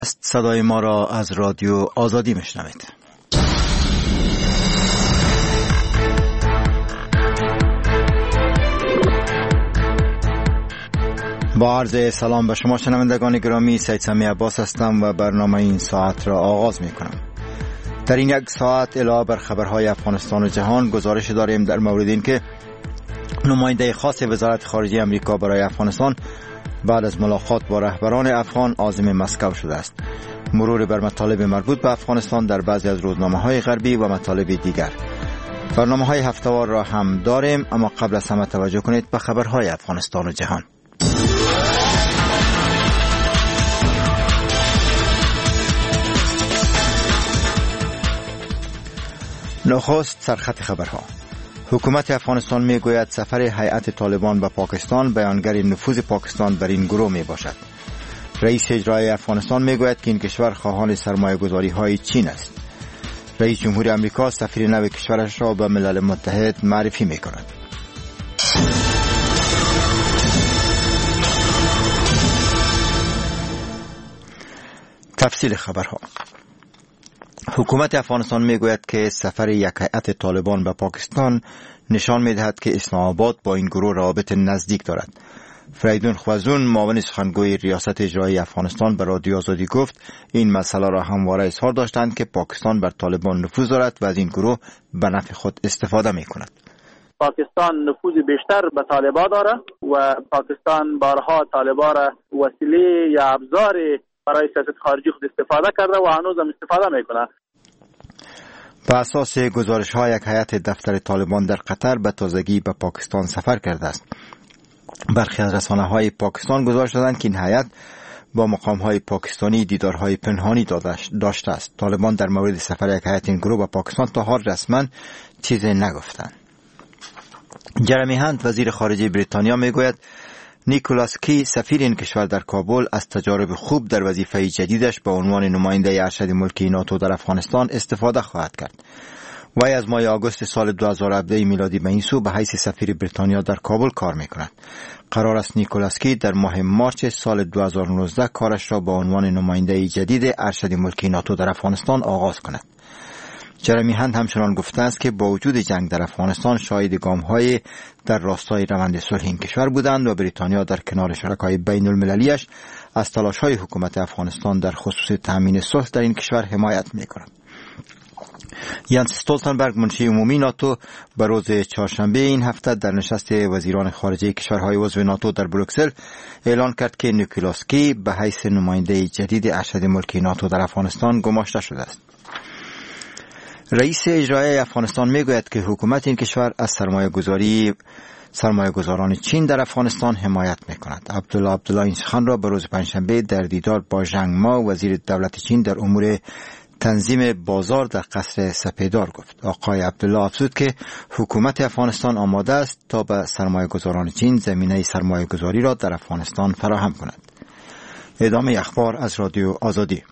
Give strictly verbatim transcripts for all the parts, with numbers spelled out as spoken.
صدای ما را از رادیو آزادی میشنوید. با عرض سلام به شما شنوندگان گرامی، سید سمی عباس هستم و برنامه این ساعت را آغاز می کنم. در این یک ساعت علاوه بر خبرهای افغانستان و جهان گزارش داریم در مورد این که نماینده خاص وزارت خارجه امریکا برای افغانستان بعد از ملاقات با رهبران افغان عازم مسکو شده است. مرور بر مطالب مربوط به افغانستان در بعضی از روزنامه‌های غربی و مطالب دیگر. برنامه‌های هفته‌وار را هم داریم، اما قبل از همه توجه کنید به خبرهای افغانستان و جهان. نخست سرخط خبرها. حکومت افغانستان می گوید سفر هیئت طالبان به پاکستان بیانگر نفوذ پاکستان بر این گروه می باشد. رئیس اجرایی افغانستان می گوید که این کشور خواهان سرمایه گذاری های چین است. رئیس جمهور امریکا سفیر نو کشورش را به ملل متحد معرفی می کند. تفصیل خبرها. حکومت افغانستان می گوید که سفر یک هیئت طالبان به پاکستان نشان می دهد که اسلام آباد با این گروه رابط نزدیک دارد. فریدون خوازون، معاون سخنگوی ریاست اجرایی افغانستان، به رادیو آزادی گفت این مسئله را همواره اظهار داشتند که پاکستان بر طالبان نفوذ دارد و از این گروه به نفع خود استفاده می کند. پاکستان نفوذ بیشتر به طالبان دارد و پاکستان بارها طالبان را وسیله یا ابزار برای سیاست خارجی خود استفاده کرده و هنوز هم استفاده میکنه. به اساس گزارش ها یک هیئت دفتر طالبان در قطر به تازگی به پاکستان سفر کرده است. برخی از رسانه های پاکستان گزارش دادند که این هیئت با مقام های پاکستانی دیدارهای پنهانی داشته است. طالبان در مورد سفر یک هیئت این گروه به پاکستان تا حال رسما چیزی نگفتند. جرمی هانت، وزیر خارجه بریتانیا، میگوید نیکولاس کی، سفیر این کشور در کابل، از تجارب خوب در وظیفه جدیدش به عنوان نماینده ارشد ملکی ناتو در افغانستان استفاده خواهد کرد. وی از ماه آگوست سال دو هزار و هفده میلادی به این سو به حیث سفیر بریتانیا در کابل کار میکند. قرار است نیکولاس کی در ماه مارچ سال دو هزار و نوزده کارش را به عنوان نماینده جدید ارشد ملکی ناتو در افغانستان آغاز کند. جرمی هانت همچنان گفته است که با وجود جنگ در افغانستان شاهد گام‌های در راستای روند صلح این کشور بودند و بریتانیا در کنار شرکای بین المللیش از تلاش‌های حکومت افغانستان در خصوص تامین صلح در این کشور حمایت می‌کند. یانس استولتنبرگ، منشی عمومی ناتو، به روز چهارشنبه این هفته در نشست وزیران خارجه کشورهای عضو ناتو در بروکسل اعلان کرد که نیکولاس کی به حیث نماینده جدید ارشد ملکی ناتو در افغانستان گماشته شده است. رئیس اجرایی افغانستان میگوید که حکومت این کشور از سرمایه گذاری سرمایه گذاران چین در افغانستان حمایت میکند. عبدالله عبدالله این سخن را به روز پنجشنبه در دیدار با ژنگ ما، وزیر دولت چین در امور تنظیم بازار در قصر سپیدار گفت. آقای عبدالله افزود که حکومت افغانستان آماده است تا به سرمایه گذاران چین زمینه سرمایه گذاری را در افغانستان فراهم کند. ادامه اخبار از رادیو آزادی.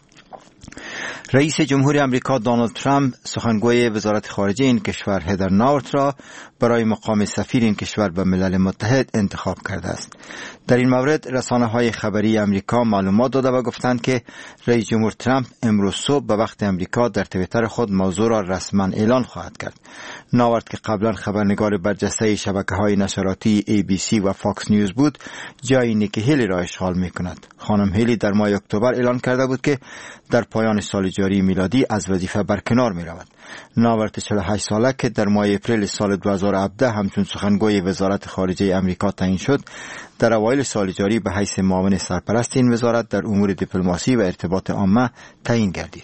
رئیس جمهور امریکا دونالد ترامپ سخنگوی وزارت خارجه این کشور هدر ناورت را برای مقام سفیر این کشور به ملل متحد انتخاب کرده است. در این مورد رسانه‌های خبری امریکا معلومات داده و گفتند که رئیس جمهور ترامپ امروز صبح به وقت امریکا در توییتر خود موضوع را رسما اعلان خواهد کرد. ناورت که قبلا خبرنگار برجسته شبکه‌های نشراتی ای بی سی و فاکس نیوز بود، جای نیکی هیلی را اشغال می‌کند. خانم هیلی در ماه اکتبر اعلان کرده بود که در پایان سال جاری میلادی از وظیفه برکنار می‌رود. ناورت چهل و هشت ساله که در ماه اپریل سال دو هزار و هفده همچون سخنگوی وزارت خارجه امریکا تعیین شد، در اوایل سال جاری به حیث معاون سرپرست این وزارت در امور دیپلماسی و ارتباط عامه تعیین گردید.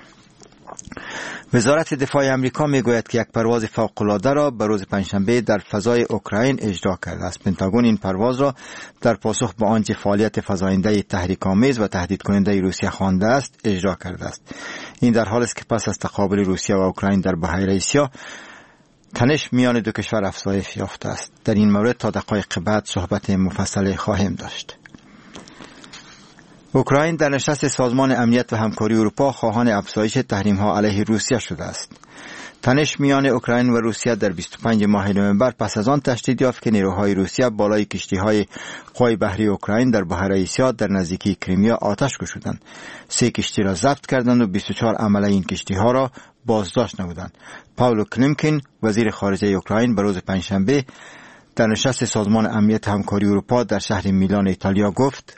وزارت دفاع امریکا میگوید که یک پرواز فوق‌العاده را به روز پنجشنبه در فضای اوکراین اجرا کرده است. پنتاگون این پرواز را در پاسخ به آنچه فعالیت فزاینده تحریک‌آمیز و تهدید کننده روسیه خوانده است اجرا کرده است. این در حالی است که پس از تقابل روسیه و اوکراین در بحیره سیاه تنش میان دو کشور افزایش یافته است. در این مورد تا دقایق بعد صحبت مفصل خواهیم داشت. اوکراین در نشست سازمان امنیت و همکاری اروپا خواهان افزایش تحریم‌ها علیه روسیه شده است. تنش میان اوکراین و روسیه در بیست و پنج ماه نوامبر پس از آن تشدید یافت که نیروهای روسیه بالای کشتی‌های قوای بحری اوکراین در بحر آسیا در نزدیکی کریمیا آتش کشیدند. سه کشتی را ضبط کردند و بیست و چهار عمله این کشتی‌ها را بازداشت نمودند. پاولو کلیمکین وزیر خارجه اوکراین به روز پنجشنبه در نشست سازمان امنیت همکاری اروپا در شهر میلان ایتالیا گفت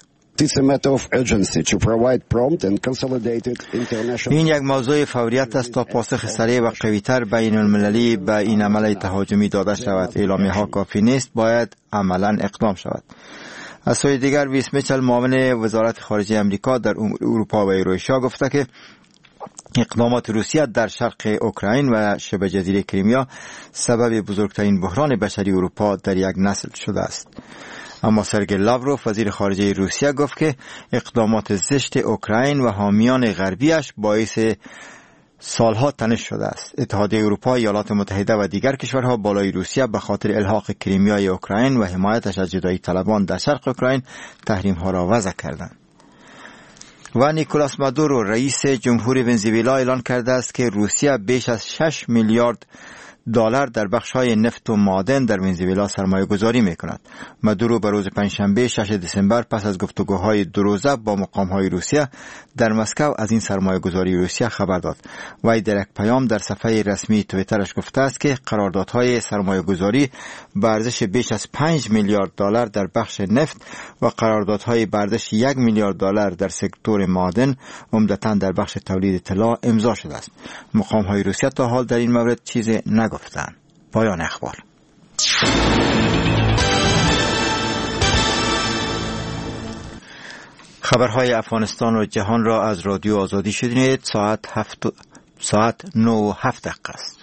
این یک موضوع فوریت است تا پاسخ سریع و قوی‌تر بین المللی به این عمل تهاجمی داده شود. اعلامیه‌ها کافی نیست، باید عملاً اقدام شود. از سوی دیگر ویس میچل معاون وزارت خارجه امریکا در اروپا و ایروشیا گفته که اقدامات روسیه در شرق اوکراین و شبه جزیره کریمیا سبب بزرگترین بحران بشری اروپا در یک نسل شده است. اما سرگئی لاوروف وزیر خارجه روسیه گفت که اقدامات زشت اوکراین و حامیان غربیش باعث سالها تنش شده است. اتحادیه اروپا، ایالات متحده و دیگر کشورها بالای روسیه به خاطر الحاق کریمیای اوکراین و حمایتش از جدایی طلبان در شرق اوکراین تحریم ها را وضع کردند. و نیکولاس مادورو رئیس جمهوری ونزوئلا اعلان کرده است که روسیه بیش از شش میلیارد دلار در بخش‌های نفت و معدن در ونزوئلا سرمایه گذاری می کند. مادورو به روز پنجشنبه شش دسامبر پس از گفتگوهای دو روزه با مقام‌های روسیه در مسکو از این سرمایه گذاری روسیه خبر داد. وی در یک پیام در صفحه رسمی توییترش گفته است که قراردادهای سرمایه گذاری به ارزش بیش از پنج میلیارد دلار در بخش نفت و قراردادهای به ارزش یک میلیارد دلار در سکتور معدن عمدتاً در بخش تولید طلا امضا شده است. مقام‌های روسیه تا حال در این مورد چیزی نگفتند. پایان اخبار. خبرهای افغانستان و جهان را از رادیو آزادی شنیدید. ساعت هفت ساعت نه و هفت دقیقه است.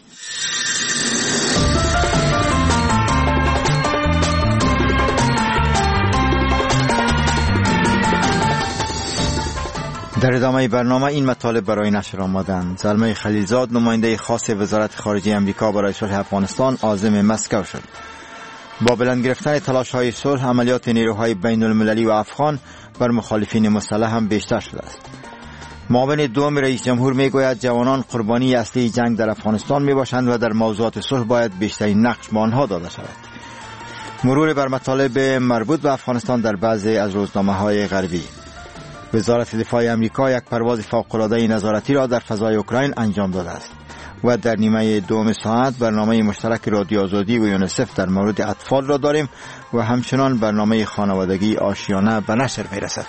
در ادامه برنامه این مطالب برای نشر آمدند. زلمه خلیلزاد نماینده خاص وزارت خارجه امریکا برای صلح افغانستان عازم مسکو شد. با بلند گرفتن تلاش‌های صلح، عملیات نیروهای بین المللی و افغان بر مخالفین مسلح هم بیشتر شده است. معاون دوم رئیس جمهور میگوید جوانان قربانی اصلی جنگ در افغانستان میباشند و در موضوعات صلح باید بیشترین نقش به آنها داده شود. مرور بر مطالب مربوط به افغانستان در بعضی از روزنامه‌های غربی. وزارت دفاع امریکا یک پرواز فوق‌العاده نظارتی را در فضای اوکراین انجام داده است. و در نیمه دوم ساعت برنامه مشترک رادیو آزادی و یونیسف در مورد اطفال را داریم و همچنان برنامه خانوادگی آشیانه به نشر میرسد.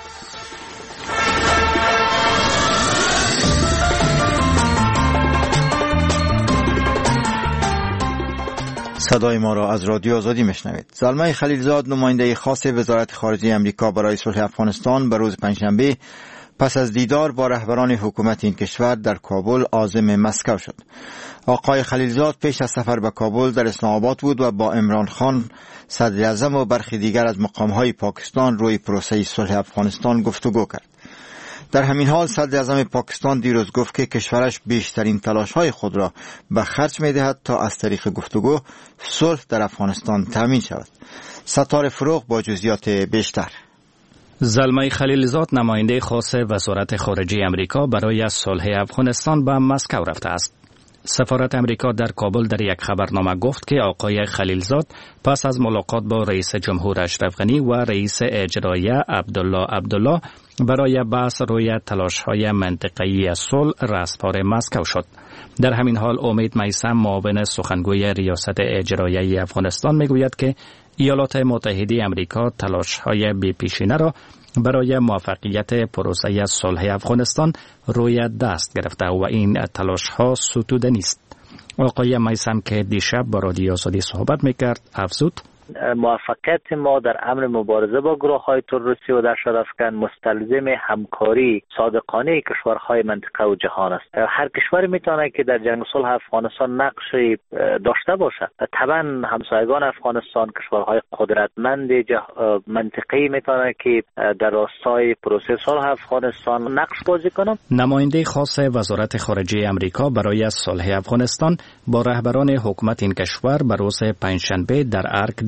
صدای ما را از رادیو آزادی میشنوید. زلمه خلیلزاد نماینده خاص وزارت خارجه امریکا برای صلح افغانستان به روز پنجشنبه پس از دیدار با رهبران حکومت این کشور در کابل عازم مسکو شد. آقای خلیلزاد پیش از سفر به کابل در اسلام آباد بود و با عمران خان صدر اعظم و برخی دیگر از مقام‌های پاکستان روی پروسه صلح افغانستان گفتگو کرد. در همین حال صدر اعظم پاکستان دیروز گفت که کشورش بیشترین تلاش‌های خود را به خرج می‌دهد تا از طریق گفتگو صلح در افغانستان تامین شود. ستاره فروغ با جزئیات بیشتر. زلمه خلیلزاد نماینده خاص وزارت خارجه امریکا برای صلح افغانستان به مسکو رفته است. سفارت امریکا در کابل در یک خبرنامه گفت که آقای خلیلزاد پس از ملاقات با رئیس جمهور اشرف غنی و رئیس اجرایی عبدالله عبدالله برای بحث روی تلاش‌های منطقه‌ای صلح رسپار مسکو شد. در همین حال امید میثم معاون سخنگوی ریاست اجرایی افغانستان میگوید که ایالات متحده امریکا تلاش‌های بی‌پیشینه را برای موفقیت پروسه صلح افغانستان روی دست گرفته و این تلاش‌ها ستوده نیست. آقای میثم که دیشب با رادیو آزادی صحبت میکرد افزود: موفقیت ما در امر مبارزه با گروه‌های تروریستی و دهشت افکن مستلزم همکاری صادقانه کشورهای منطقه و جهان است. هر کشوری میتونه که در جنگ صلح افغانستان نقشی داشته باشد. طبعا همسایگان افغانستان کشورهای قدرتمند منطقه‌ای میتونه که در راستای پروسه صلح افغانستان نقش بازی کنند. نماینده خاص وزارت خارجه امریکا برای صلح افغانستان با رهبران حکومت این کشور بر روز پنجشنبه در ارک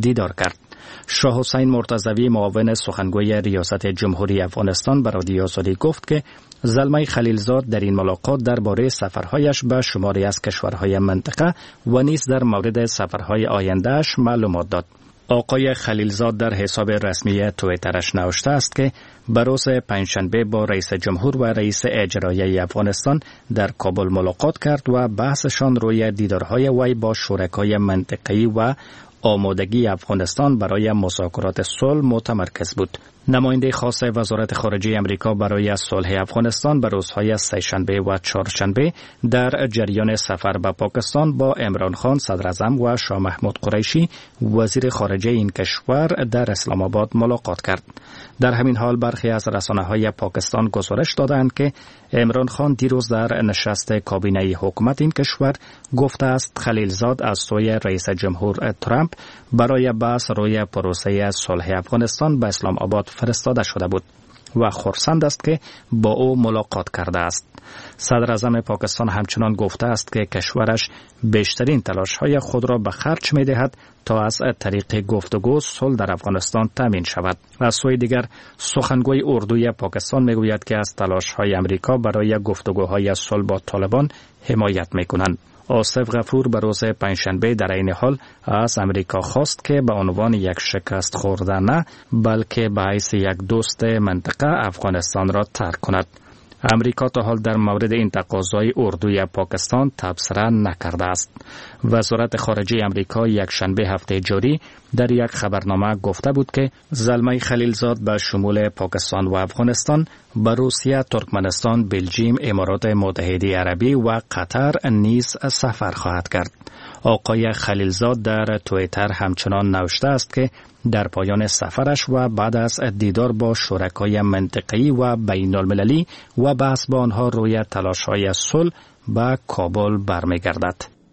دیدار کرد. شاه حسین مرتضوی معاون سخنگوی ریاست جمهوری افغانستان به رادیو آزادی گفت که زلمه خلیلزاد در این ملاقات درباره سفرهایش به شماری از کشورهای منطقه و نیز در مورد سفرهای آیندهش معلومات داد. آقای خلیلزاد در حساب رسمی توییترش نوشته است که به روز پنجشنبه با رئیس جمهور و رئیس اجرایی افغانستان در کابل ملاقات کرد و بحثشان روی دیدارهای وی با شرکای منطقه‌ای و آمادگی افغانستان برای مذاکرات صلح متمرکز بود. نماینده خاص وزارت خارجه امریکا برای صلح افغانستان به روزهای سه‌شنبه و چهارشنبه در جریان سفر به پاکستان با عمران خان صدراعظم و شاه محمود قریشی وزیر خارجه این کشور در اسلام آباد ملاقات کرد. در همین حال برخی از رسانه‌های پاکستان گزارش دادند که عمران خان دیروز در نشست کابینه حکومت این کشور گفته است خلیلزاد از سوی رئیس جمهور ترامپ برای بحث روی پروسه صلح افغانستان به اسلام آباد فرستاده شده بود و خرسند است که با او ملاقات کرده است. صدر اعظم پاکستان همچنان گفته است که کشورش بیشترین تلاش‌های خود را به خرج می‌دهد تا از طریق گفتگو صلح در افغانستان تامین شود. از سوی دیگر سخنگوی اردوی پاکستان میگوید که از تلاش‌های امریکا برای گفتگوهای صلح با طالبان حمایت می‌کنند. آصف غفور به روز پنجشنبه در این حال از امریکا خواست که به عنوان یک شکست خورده نه بلکه به حیث یک دوست منطقه افغانستان را ترک کند. امریکا تا حال در مورد این تقاضای اردوی پاکستان تبصره نکرده است. وزارت خارجه امریکا یک شنبه هفته جاری در یک خبرنامه گفته بود که زلمه خلیلزاد به شمول پاکستان و افغانستان به روسیه، ترکمنستان، بلژیم، امارات متحده عربی و قطر نیز سفر خواهد کرد. آقای خلیلزاد در توییتر همچنان نوشته است که در پایان سفرش و بعد از دیدار با شرکای منطقه‌ای و بین المللی و بحث با آنها روی تلاش‌های صلح به کابل برمیگردد.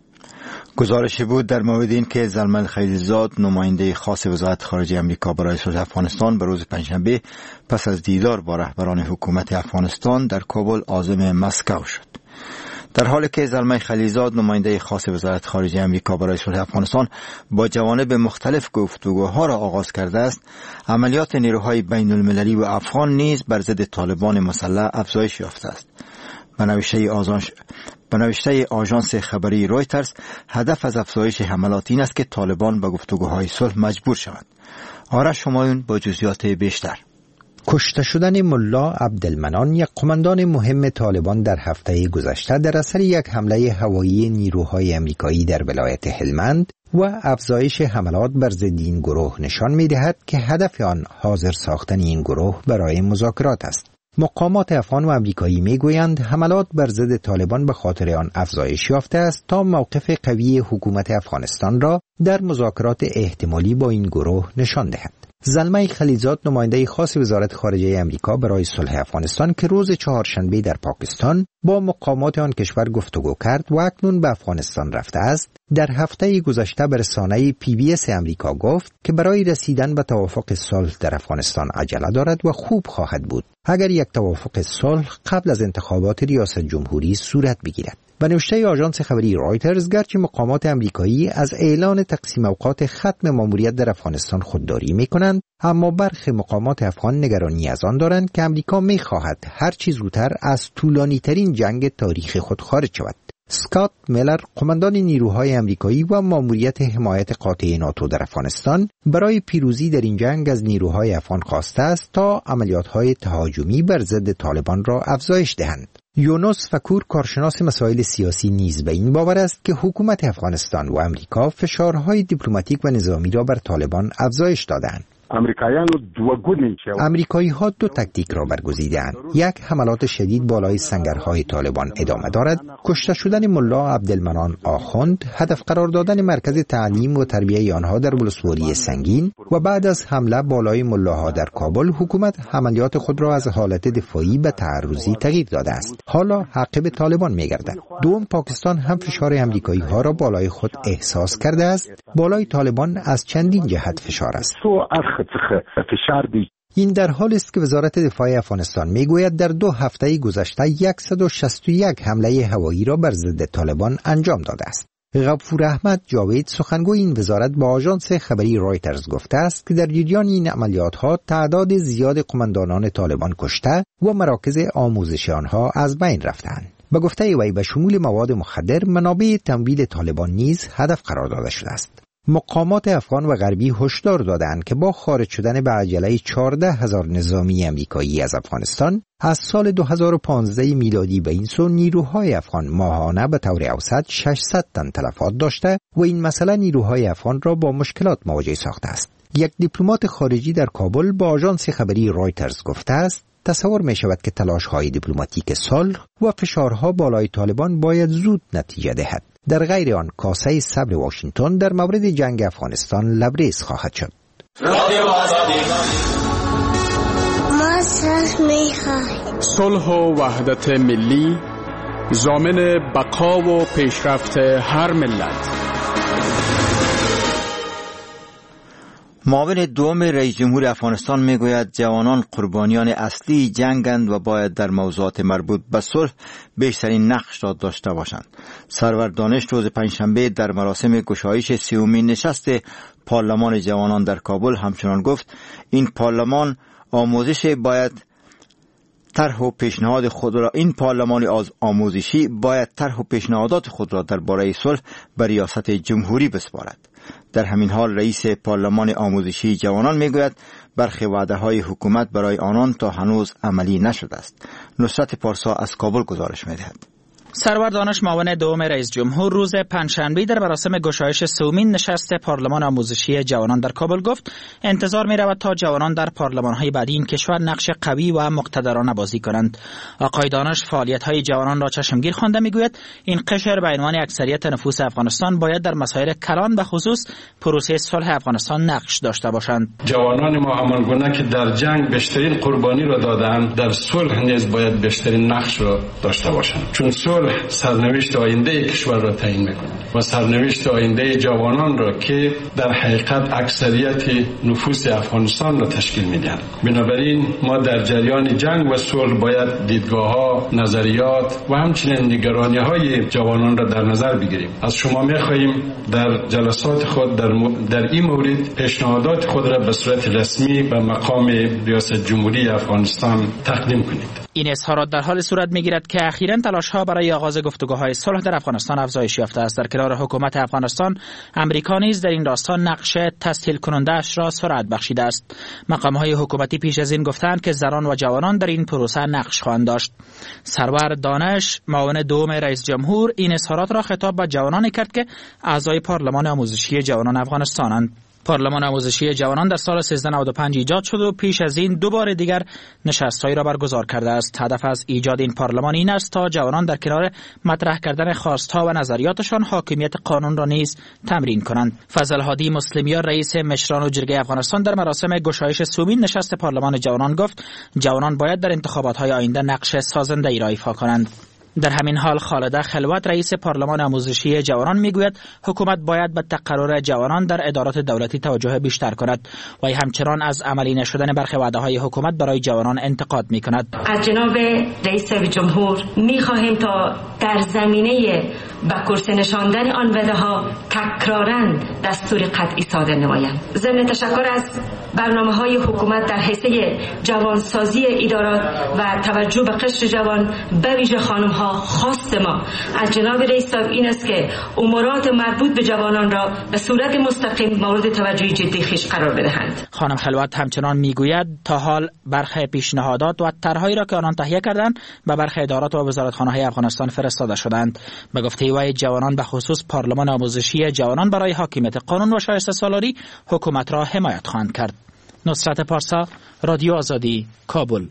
گزارشی بود در مورد این که زلمه خلیلزاد نماینده خاص وزارت خارجه امریکا برای صلح افغانستان به روز پنجشنبه پس از دیدار با رهبران حکومت افغانستان در کابل عازم مسکو شد. در حالی که زلمه خلیلزاد نماینده خاص وزارت خارجه امریکا برای صلح افغانستان با جوانب مختلف گفتگوها را آغاز کرده است، عملیات نیروهای بین المللی و افغان نیز بر ضد طالبان مسلح افزایش یافته است. به نوشته آژانس به نوشته آژانس خبری رویترز، هدف از افزایش حملات این است که طالبان به گفتگوهای صلح مجبور شوند. آرش همایون با جزئیات بیشتر. کشته شدن ملا عبدالمنان، یک قماندان مهم طالبان، در هفته گذشته در اثر یک حمله هوایی نیروهای امریکایی در ولایت هلمند و افزایش حملات بر ضد این گروه نشان می‌دهد که هدف آن حاضر ساختن این گروه برای مذاکرات است. مقامات افغان و امریکایی میگویند حملات بر ضد طالبان به خاطر آن افزایش یافته است تا موقف قوی حکومت افغانستان را در مذاکرات احتمالی با این گروه نشان دهد. زلمه خلیلزاد نماینده خاص وزارت خارجه امریکا برای صلح افغانستان که روز چهارشنبه در پاکستان با مقامات آن کشور گفتگو کرد و اکنون به افغانستان رفته است، در هفته گذشته به رسانه پی بی اس امریکا گفت که برای رسیدن به توافق صلح در افغانستان عجله دارد و خوب خواهد بود اگر یک توافق صلح قبل از انتخابات ریاست جمهوری صورت بگیرد. به نوشته آژانس خبری رویترز، گرچه مقامات امریکایی از اعلان تقسیم اوقات ختم ماموریت در افغانستان خودداری می‌کنند، اما برخی مقامات افغان نگرانی از آن دارند که امریکا می‌خواهد هر چه زودتر از طولانی‌ترین جنگ تاریخ خود خارج شود. اسکات میلر، قماندان نیروهای امریکایی و ماموریت حمایت قاطع ناتو در افغانستان، برای پیروزی در این جنگ از نیروهای افغان خواسته است تا عملیات‌های تهاجمی بر ضد طالبان را افزایش دهند. یونس فکور، کارشناس مسائل سیاسی، نیز به این باور است که حکومت افغانستان و امریکا فشارهای دیپلماتیک و نظامی را بر طالبان افزایش دادند. امریکایی ها دو تکتیک را برگزیدند. یک، حملات شدید بالای سنگرهای طالبان ادامه دارد. کشته شدن ملا عبدالمنان آخوند، هدف قرار دادن مرکز تعلیم و تربیه آنها در ولسوالی سنگین و بعد از حمله بالای ملاها در کابل، حکومت عملیات خود را از حالت دفاعی به تعرضی تغییر داده است. حالا عقب طالبان می‌گردد. دوم، پاکستان هم فشار امریکایی ها را بالای خود احساس کرده است. بالای طالبان از چندین جهت فشار است. این در حالی است که وزارت دفاع افغانستان میگوید در دو هفته گذشته صد و شصت و یک حمله هوایی را بر ضد طالبان انجام داده است. غفور احمد جاوید سخنگوی این وزارت با آژانس خبری رایترز گفته است که در جریان این عملیات‌ها تعداد زیاد قماندانان طالبان کشته و مراکز آموزشی آنها از بین رفتند. به گفته وی به شمول مواد مخدر منابع تمویل طالبان نیز هدف قرار داده شده است. مقامات افغان و غربی هشدار دادند که با خارج شدن به عجله چهارده هزار نظامی امریکایی از افغانستان از سال دو هزار و پانزده میلادی به این سو نیروهای افغان ماهانه به طور اوسط ششصد تن تلفات داشته و این مسئله نیروهای افغان را با مشکلات مواجه ساخته است. یک دیپلمات خارجی در کابل با آژانس خبری رایترز گفته است تصور می شود که تلاش‌های دیپلماتیک صلح و فشارها بالای طالبان باید زود نتیجه دهد. در غیر آن کاسه صبر واشنگتن در مورد جنگ افغانستان لبریز خواهد شد. ما صلح می‌خواهیم. صلح و وحدت ملی ضامن بقا و پیشرفت هر ملت. معاون دوم رئیس جمهور افغانستان میگوید جوانان قربانیان اصلی جنگند و باید در موضوعات مربوط به صلح بیشترین نقش را داشته باشند. سرور دانش روز پنجشنبه در مراسم گشایش سیومین نشست پارلمان جوانان در کابل همچنان گفت این پارلمان آموزش باید طرح و پیشنهاد خود را این پارلمان از آموزشی باید طرح و پیشنهادات خود را درباره صلح به ریاست جمهوری بسپارد. در همین حال رئیس پارلمان آموزشی جوانان میگوید برخی وعده‌های حکومت برای آنان تا هنوز عملی نشده است. نصرت پارسا از کابل گزارش می‌دهد. سرور دانش معاون دوم رئیس جمهور روز پنجشنبه در مراسم گشایش سومین نشست پارلمان آموزشی جوانان در کابل گفت انتظار می رود تا جوانان در پارلمان‌های بعدی این کشور نقش قوی و مقتدرانه بازی کنند. آقای دانش فعالیت‌های جوانان را چشمگیر خوانده میگوید این قشر به عنوان اکثریت نفوس افغانستان باید در مسائل کلان به خصوص پروسه صلح افغانستان نقش داشته باشند. جوانان ما همان گونه که در جنگ بیشترین قربانی را دادند در صلح نیز باید بیشترین نقش را داشته باشند، چون صلح سرنوشت آینده کشور را تعیین می‌کند و سرنوشت آینده جوانان را که در حقیقت اکثریت نفوس افغانستان را تشکیل می‌دهند. بنابراین ما در جریان جنگ و صلح باید دیدگاه‌ها، نظریات و همچنین نگرانی‌های جوانان را در نظر بگیریم. از شما می‌خواهیم در جلسات خود در, م... در این مورد پیشنهادات خود را به صورت رسمی به مقام ریاست جمهوری افغانستان تقدیم کنید. این اظهارات در حال صورت می‌گیرد که اخیراً تلاش‌ها برای آغاز گفتگوهای صلح در افغانستان افزایش یافته است. در کنار حکومت افغانستان، امریکا نیز در این راستا نقش تسهیل کننده اش را سرعت بخشیده است. مقام‌های حکومتی پیش از این گفتند که زنان و جوانان در این پروسه نقش خواهند داشت. سرور دانش، معاون دوم رئیس جمهور، این اظهارات را خطاب به جوانانی کرد که اعضای پارلمان آموزشی جوانان افغانستانند. پارلمان آموزشی جوانان در سال سیزده نود و پنج ایجاد شد و پیش از این دو بار دیگر نشست‌هایی را برگزار کرده است. هدف از ایجاد این پارلمان این است تا جوانان در کنار مطرح کردن خواست‌ها و نظریاتشان حاکمیت قانون را نیز تمرین کنند. فضل هادی مسلمیان رئیس مشران و جرگه افغانستان در مراسم گشایش سومین نشست پارلمان جوانان گفت جوانان باید در انتخابات‌های آینده نقش سازنده‌ای را ایفا کنند. در همین حال خالده خلوت رئیس پارلمان آموزشی جوانان میگوید حکومت باید به تقرر جوانان در ادارات دولتی توجه بیشتر کند و همچنان از عملی نشدن برخی وعده‌های حکومت برای جوانان انتقاد میکند. از جناب رئیس جمهور میخواهیم تا در زمینه به کرسی نشاندن آن وعده‌ها تکراراً دستور قطعی صادر نمایند. ضمن تشکر از برنامه‌های حکومت در حیطه جوانسازی ادارات و توجه به قشر جوان به ویژه خانم‌ها، خواست ما از جناب رئیس صاحب این است که امورات مربوط به جوانان را به صورت مستقیم مورد توجه جدی خویش قرار بدهند. خانم خلوت همچنان میگوید تا حال برخی پیشنهادات و طرح‌هایی را که آنان تهیه کردند به برخی ادارات و وزارتخانه‌های افغانستان فرستاده شدند. به گفته وی جوانان به خصوص پارلمان آموزشی جوانان برای حاکمیت قانون و شایسته سالاری حکومت را حمایت خواهند کرد. نصرت پارسا، رادیو آزادی، کابل.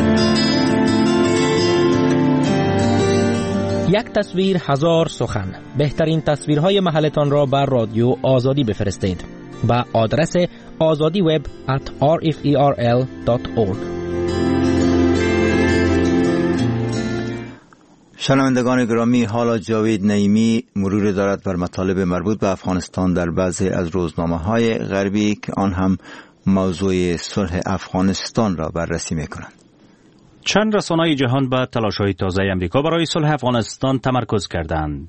یک تصویر هزار سخن. بهترین تصویرهای محلتان را بر رادیو آزادی بفرستید به آدرس آزادی وب ات آر اف ای آر ال دات اورگ. شنوندگان گرامی، حالا جاوید نعیمی مرور دارد بر مطالب مربوط به افغانستان در بعضی از روزنامه‌های غربی که آن هم موضوع صلح افغانستان را بررسی می‌کنند. چند رسانه‌های جهان به تلاش‌های تازه امریکا برای صلح افغانستان تمرکز کردند.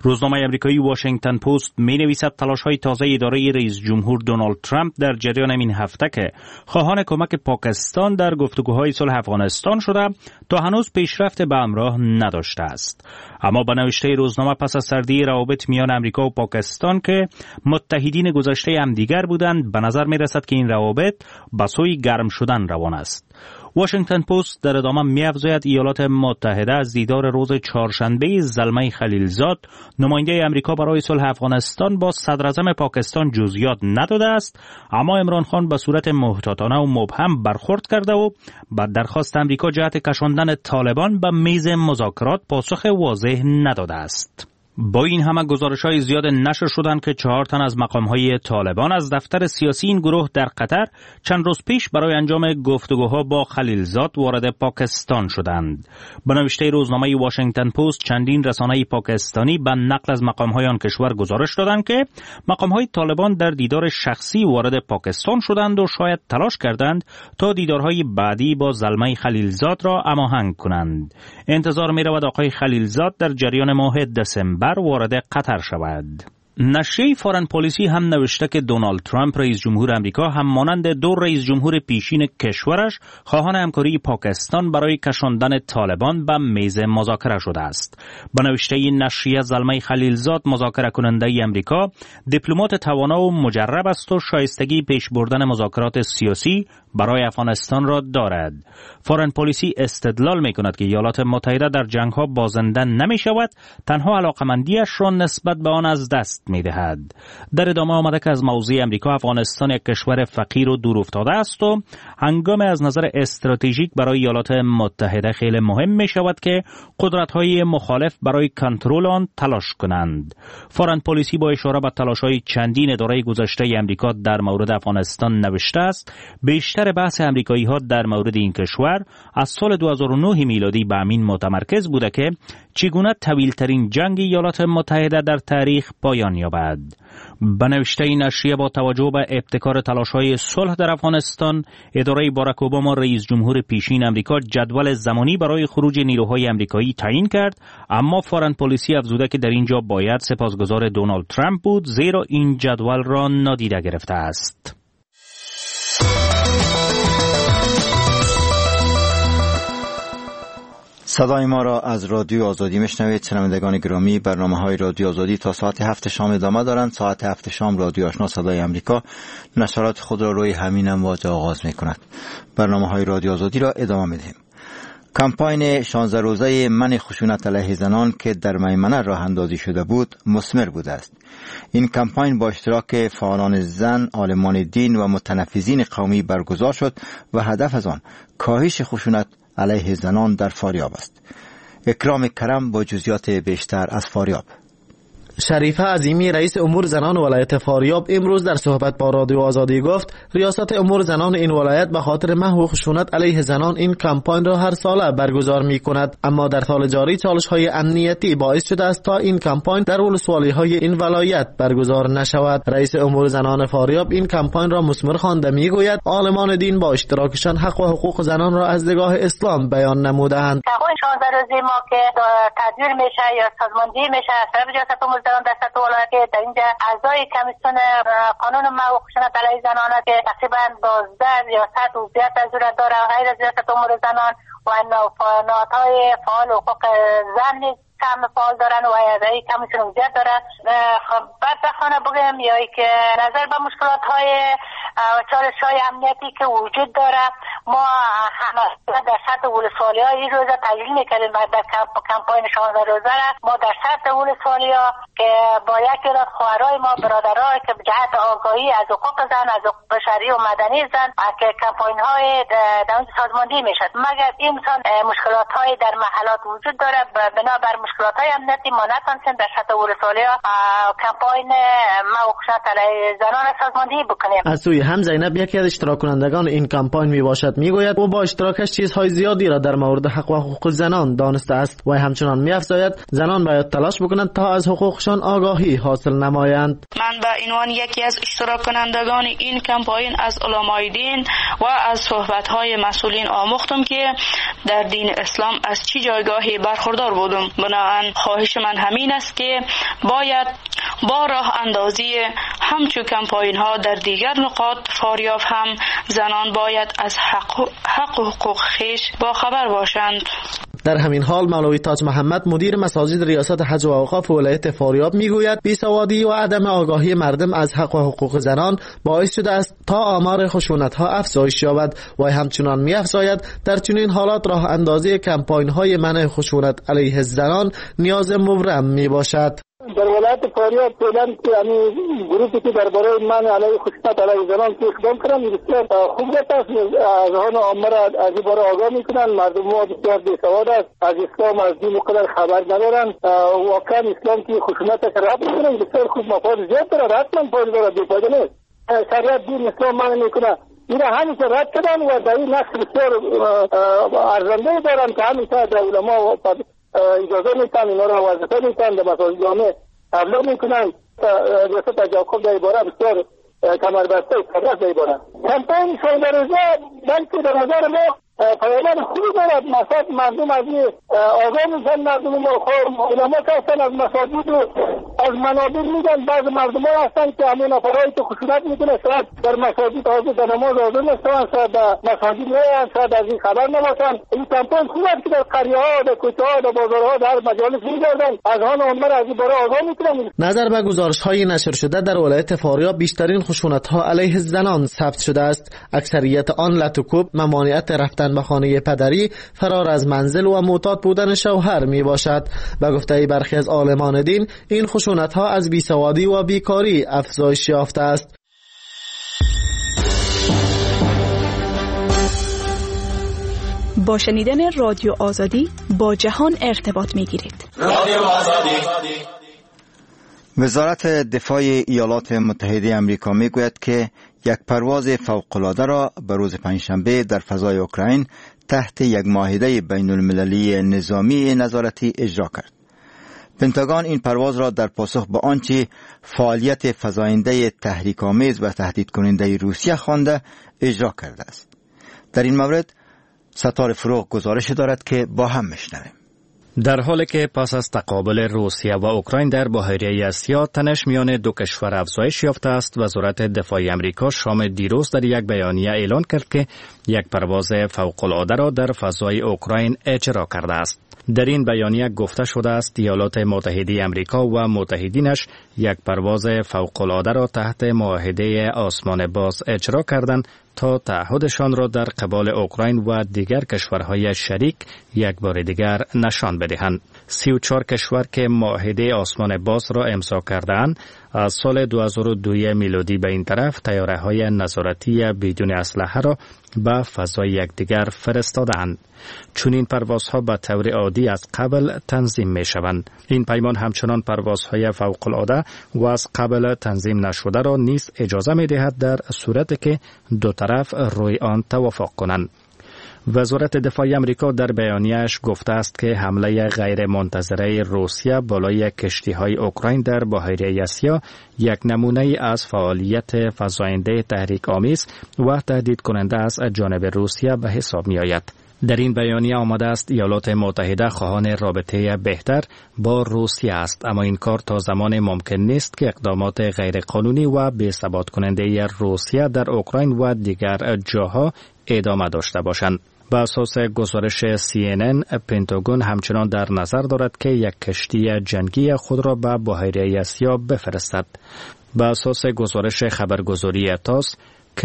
روزنامه امریکایی واشنگتن پست می نویسد تلاش‌های تازه اداره رئیس جمهور دونالد ترامپ در جریان این هفته که خواهان کمک پاکستان در گفتگوهای صلح افغانستان شده تا هنوز پیشرفت به همراه نداشته است. اما به نوشته روزنامه پس از سردی روابط میان امریکا و پاکستان که متحدین گذشته هم دیگر بودند، به نظر می رسد که این روابط به سوی گرم شدن روان است. واشنگتن پست در ادامه می‌افزاید ایالات متحده از دیدار روز چهارشنبه زلمه خلیلزاد نماینده امریکا برای صلح افغانستان با صدراعظم پاکستان جزئیات نداده است، اما عمران خان به صورت محتاطانه و مبهم برخورد کرده و با درخواست امریکا جهت کشاندن طالبان به میز مذاکرات پاسخ واضح نداده است. با این همه گزارش‌های زیاد نشر شدند که چهار تن از مقام‌های طالبان از دفتر سیاسی این گروه در قطر چند روز پیش برای انجام گفتگوها با خلیلزاد وارد پاکستان شدند. به نوشته روزنامه واشنگتن پست چندین رسانه پاکستانی به نقل از مقام‌های آن کشور گزارش دادند که مقام‌های طالبان در دیدار شخصی وارد پاکستان شدند و شاید تلاش کردند تا دیدارهای بعدی با زلمه خلیلزاد را هماهنگ کنند. انتظار می‌رود آقای خلیلزاد در جریان ماه دسامبر وارد قطر شود. نشریه فارن پالیسی هم نوشته که دونالد ترامپ رئیس جمهور امریکا هم مانند دو رئیس جمهور پیشین کشورش خواهان همکاری پاکستان برای کشاندن طالبان به میز مذاکره شده است. به نوشته این نشریه زلمه خلیلزاد مذاکره کننده امریکا دیپلمات توانا و مجرب است و شایستگی پیش بردن مذاکرات سیاسی برای افغانستان را دارد. فارن پالیسی استدلال می کند که ایالات متحده در جنگ ها بازنده نمی شود، تنها علاقمندیش را نسبت به آن از دست می دهد. در ادامه آمده که از موضع امریکا افغانستان یک کشور فقیر و دور افتاده است و هنگام از نظر استراتژیک برای ایالات متحده خیلی مهم می شود که قدرت های مخالف برای کنترل آن تلاش کنند. فارن پالیسی با اشاره به تلاش های چندین اداره گذشته امریکا در مورد افغانستان نوشته است بیشتر بحث امریکایی ها در مورد این کشور از سال دو هزار و نه میلادی به همین متمرکز بوده که چگونه طویل‌ترین جنگ ایالات متحده در تاریخ پایان یابد. به نوشته این نشریه با توجه به ابتکار تلاش‌های صلح در افغانستان، اداره باراک اوباما رئیس جمهور پیشین امریکا جدول زمانی برای خروج نیروهای امریکایی تعیین کرد، اما فارن پالیسی افزوده که در اینجا باید سپاسگزار دونالد ترامپ بود زیرا این جدول را نادیده گرفته است. صدای ما را از رادیو آزادی میشنوید. شنوندگان گرامی، برنامه های رادیو آزادی تا ساعت هفت شام ادامه دارند. ساعت هفت شام رادیو آشنا صدای امریکا نشرات خود را روی همین امواج آغاز می کند. برنامه های رادیو آزادی را ادامه می دهیم. کمپاین شانزده روزه منع خشونت علیه زنان که در میمنه راه اندازی شده بود مثمر بوده است. این کمپاین با اشتراک فعالان زن، عالمان دین و متنفذین قومی برگزار شد و هدف از آن کاهش خشونت علیه زنان در فاریاب است. اکرام کرم با جزئیات بیشتر از فاریاب. شریفه عظیمی رئیس امور زنان ولایت فاریاب امروز در صحبت با رادیو آزادی گفت ریاست امور زنان این ولایت به خاطر محو خشونت علیه زنان این کمپاین را هر ساله برگزار می کند، اما در سال جاری چالش های امنیتی باعث شده است تا این کمپاین در ولسوالی های این ولایت برگزار نشود. رئیس امور زنان فاریاب این کمپاین را مثمر خوانده می گوید عالمان دین با اشتراکشان حق و حقوق زنان را از نگاه اسلام بیان نمودند. کمپاین شانزده روزه ما که تدویر میشه یا سازماندهی میشه از طرف ریاست امور زنان در سطح ولایت که در اینجا اعضای کمیسیون قانون محو خشونت علیه زنان که تقریبا دوازده ریاست عضویت از صورت داره غیر از ریاست امور زنان و نهادهای فعال حقوق زن کم فعال دارن و اعضای کمیسیون عضویت دارن. بدبختانه بگم یا که نظر به مشکلات های و چالش های امنیتی که وجود داره ما همه در سطح ولسوالی ها این روزه تجلیل میکردیم در کمپاین شانزده روزه را ما در سطح ولسوالی ها که با یک ایراد خواهرای ما برادرای که جهت آگاهی از حقوق زن از حقوق بشری و مدنی زن که کمپاین های در اونجا سازماندهی میشد، مگر این مشکلات های در محلات وجود داره بنابر مشکلات های امنیتی ما نتونستیم در سطح ولسوالی ها کمپاین محو خشونت علیه زنان سازماندهی بکنیم. از سوی هم زینب یکی از اشتراک کنندگان این کمپاین می باشد میگوید او با اشتراکش چیزهای زیادی را در مورد حق و حقوق زنان دانسته است و همچنان می‌افزاید زنان باید تلاش بکنند تا از حقوقشان آگاهی حاصل نمایند. من به عنوان یکی از اشتراک کنندگان این کمپاین از علمای دین و از صحبت‌های مسئولین آموختم که در دین اسلام از چی جایگاهی برخوردار بودم. بنابراین خواهش من همین است که باید با راه اندازی همچو کمپاین ها در دیگر نقاط فاریاب هم زنان باید از حق, حق و حقوق خیش با خبر باشند. در همین حال مولوی تاج محمد مدیر مساجد ریاست حج و اوقاف ولایت فاریاب میگوید بیسوادی و عدم آگاهی مردم از حق و حقوق زنان باعث شده است تا آمار خشونت ها افزایش یابد و همچنان می‌افزاید در چنین حالات راه اندازی کمپاین های منع خشونت علیه زنان نیاز مبرم میباشد. در ولایت فاریاب فعلا که همین گروهی که درباره من علیه خشونت علیه زنان که اقدام کردن بسیار خوب است. از آن عامه را از این باره آگاه میکنن. مردم ما بسیار بیسواد است، از اسلام از دین مقدر خبر ندارن. واقعا اسلام که خشونت را رد میکنن بسیار خوب، مفاد زیاد داره، حتما فایده داره، بیفایده نیست. شریعت دین اسلام منع میکنه. اینا همیشه رد کردن و در این نقش بسیار ارزنده دارن که همیشه در علما اجازه میتن اینا را وظیفه میتن در مساجد جامع تبلیغ میکنن. ریاست حج و اوقاف در عباره بسیار کمربسته است. در عباره کمپین شانزده روزه بلکه در نظر ما پیامد خوبی دارد. مصاد مردم از این آگاه میشن، مردم ما علما که هستن از مساجد و از منابر میگن. بعض مردم ها هستن که همون نفرهایی که خشونت میکنه شاید در مساجد حاضر در نماز حاضر نستوان، شاید در مساجد نیان، شاید از این خبر نباشن. این کمپین خوب است که در قریه ها، در کوچه ها، در بازارها، در مجالس میگردن، از آن عمر از این باره آگاه میکنن. نظر به گزارش های نشر شده در ولایت فاریاب بیشترین خشونت ها علیه زنان ثبت شده است. اکثریت آن لطوکوب، ممانعت رفتن به خانه پدری، فرار از منزل و معتاد بودن شوهر می باشد. به گفته برخی از عالمان دین این خشونت ها از بیسوادی و بیکاری افزایش یافته است. با شنیدن رادیو آزادی با جهان ارتباط می گیرید. رادیو آزادی. وزارت دفاع ایالات متحده آمریکا می گوید که یک پرواز فوق‌العاده را به روز پنجشنبه در فضای اوکراین تحت یک معاهده بین المللی نظامی نظارتی اجرا کرد. پنتاگون این پرواز را در پاسخ به آنچه فعالیت فزاینده تحریک‌آمیز و تهدید کننده روسیه خوانده اجرا کرده است. در این مورد ستاره فروغ گزارش دارد که با هم میشنویم. در حالی که پس از تقابل روسیه و اوکراین در بحیره آسیا تنش میان دو کشور افزایش یافته است، وزارت دفاع آمریکا شام دیروز در یک بیانیه اعلان کرد که یک پرواز فوق‌العاده را در فضای اوکراین اجرا کرده است. در این بیانیه گفته شده است ایالات متحده آمریکا و متحدینش یک پرواز فوق‌العاده را تحت معاهده آسمان باز اجرا کردند تا تعهدشان را در قبال اوکراین و دیگر کشورهای شریک یک بار دیگر نشان بدهند. سی و چهار کشور که معاهده آسمان باز را امضا کردند از سال دو هزار و دو میلادی به این طرف طیاره‌های نظارتی بدون اسلحه را به فضای یکدیگر فرستادند. چون این پروازها به طور عادی از قبل تنظیم می شوند. این پیمان همچنان پروازهای فوق‌العاده و از قبل تنظیم نشده را نیز اجازه می دهد در صورتی که دو طرف روی آن توافق کنند. وزارت دفاع آمریکا در بیانیه‌اش گفته است که حمله غیر منتظره روسیه بالای کشتی‌های اوکراین در بحیره آسیا یک نمونه از فعالیت فزاینده تحریک‌آمیز و تهدید کننده از جانب روسیه به حساب می‌آید. در این بیانیه آمده است ایالات متحده خواهان رابطه بهتر با روسیه است، اما این کار تا زمان ممکن نیست که اقدامات غیرقانونی و بی‌ثبات کننده روسیه در اوکراین و دیگر جاها ادامه داشته باشند. به اساس گزارش سی ان ان، پنتاگون همچنان در نظر دارد که یک کشتی جنگی خود را به بحیره آسیا بفرستد. به اساس گزارش خبرگزاری تاس،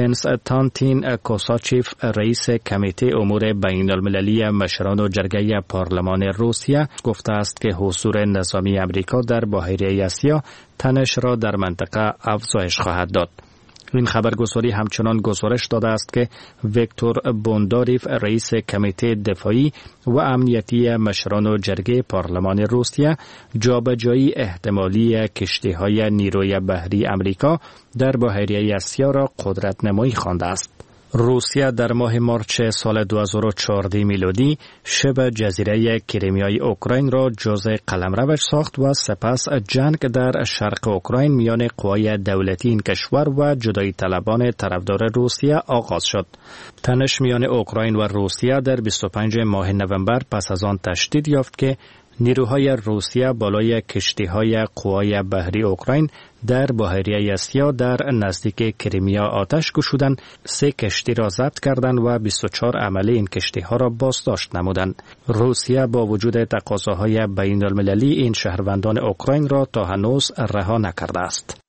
کنستانتین کوساچیف، رئیس کمیته امور بین المللی مشران و جرگه پارلمان روسیه، گفته است که حضور نظامی امریکا در بحیره آسیا تنش را در منطقه افزایش خواهد داد. این خبرگزاری همچنان گزارش داده است که ویکتور بونداریف، رئیس کمیته دفاعی و امنیتی مشران و جرگه پارلمان روسیه، جابجایی احتمالی کشتی‌های نیروی بحری امریکا در بحیره آسیا را قدرت نمایی خوانده است. روسیه در ماه مارچ سال دو هزار و چهارده میلادی شبه جزیره کریمیای اوکراین را جزء قلمروش ساخت و سپس جنگ در شرق اوکراین میان قوای دولتی این کشور و جدایی طلبان طرفدار روسیه آغاز شد. تنش میان اوکراین و روسیه در بیست و پنجم ماه نوامبر پس از آن تشدید یافت که نیروهای روسیه بالای کشتی‌های قوای بحری اوکراین در بحیره اسیا در نزدیک کریمیا آتش گشودند، سه کشتی را ضبط کردند و بیست و چهار عمله این کشتی‌ها را بازداشت نمودند. روسیه با وجود تقاضاهای بین‌المللی این شهروندان اوکراین را تا هنوز رها نکرده است.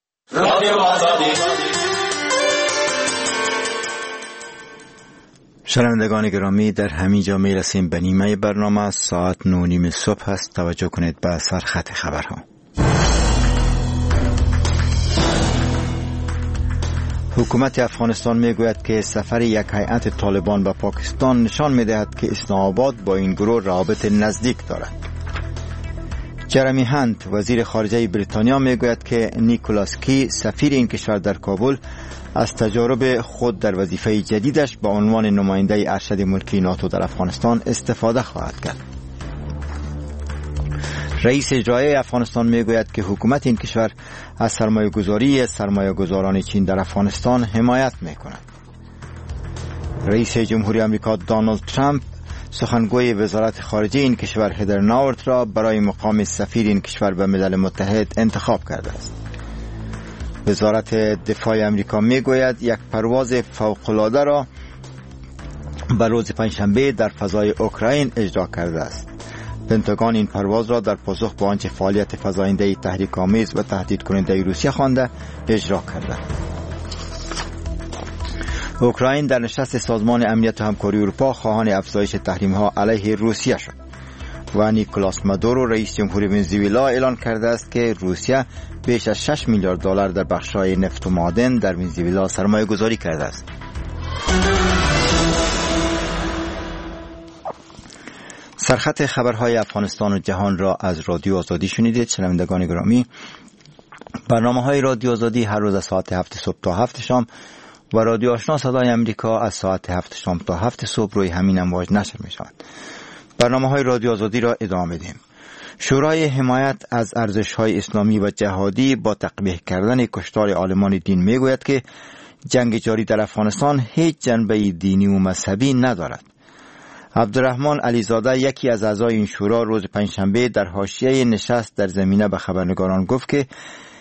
شنوندگان گرامی، در همین جا می رسیم به نیمه برنامه. ساعت نه و نیم صبح است. توجه کنید به سرخط خبرها. حکومت افغانستان می گوید که سفر یک هیئت طالبان به پاکستان نشان می دهد که اسلام آباد با این گروه روابط نزدیک دارد. جرمی هانت وزیر خارجه بریتانیا می گوید که نیکولاس کی سفیر این کشور در کابل از تجارب خود در وظیفه جدیدش به عنوان نماینده ارشد ملکی ناتو در افغانستان استفاده خواهد کرد. رئیس اجرایی افغانستان می گوید که حکومت این کشور از سرمایه گذاری سرمایه گذاران چین در افغانستان حمایت می کند. رئیس جمهوری آمریکا دونالد ترامپ سخنگوی وزارت خارجه این کشور هدر ناورت را برای مقام سفیر این کشور به ملل متحد انتخاب کرده است. وزارت دفاع آمریکا می گوید یک پرواز فوق‌العاده را به روز پنجشنبه در فضای اوکراین اجرا کرده است. پنتاگون این پرواز را در پاسخ به آنچه فعالیت فزاینده تحریک‌آمیز و تهدید کننده روسیه خوانده اجرا کرده. اوکراین در نشست سازمان امنیت و همکاری اروپا خواهان افزایش تحریم‌ها علیه روسیه شد و نیکولاس مادورو رئیس جمهوری ونزوئلا اعلان کرده است که روسیه بیش از شش میلیارد دلار در بخش‌های نفت و معادن در ونزوئلا سرمایه گذاری کرده است. سرخط خبرهای افغانستان و جهان را از رادیو آزادی شنیدید. شنوندگان گرامی، برنامه‌های رادیو آزادی هر روز از ساعت هفت صبح تا هفت شام و رادیو آشنا صدای امریکا از ساعت هفت شام تا هفت صبح روی همین امواج نشر می‌شوند. برنامه‌های رادیو آزادی را ادامه می‌دهیم. شورای حمایت از ارزش‌های اسلامی و جهادی با تقبیح کردن کشتار عالمان دین می‌گوید که جنگ جاری در افغانستان هیچ جنبه دینی و مذهبی ندارد. عبدالرحمن علیزاده یکی از اعضای این شورا روز پنجشنبه در حاشیه نشست در زمینه به خبرنگاران گفت که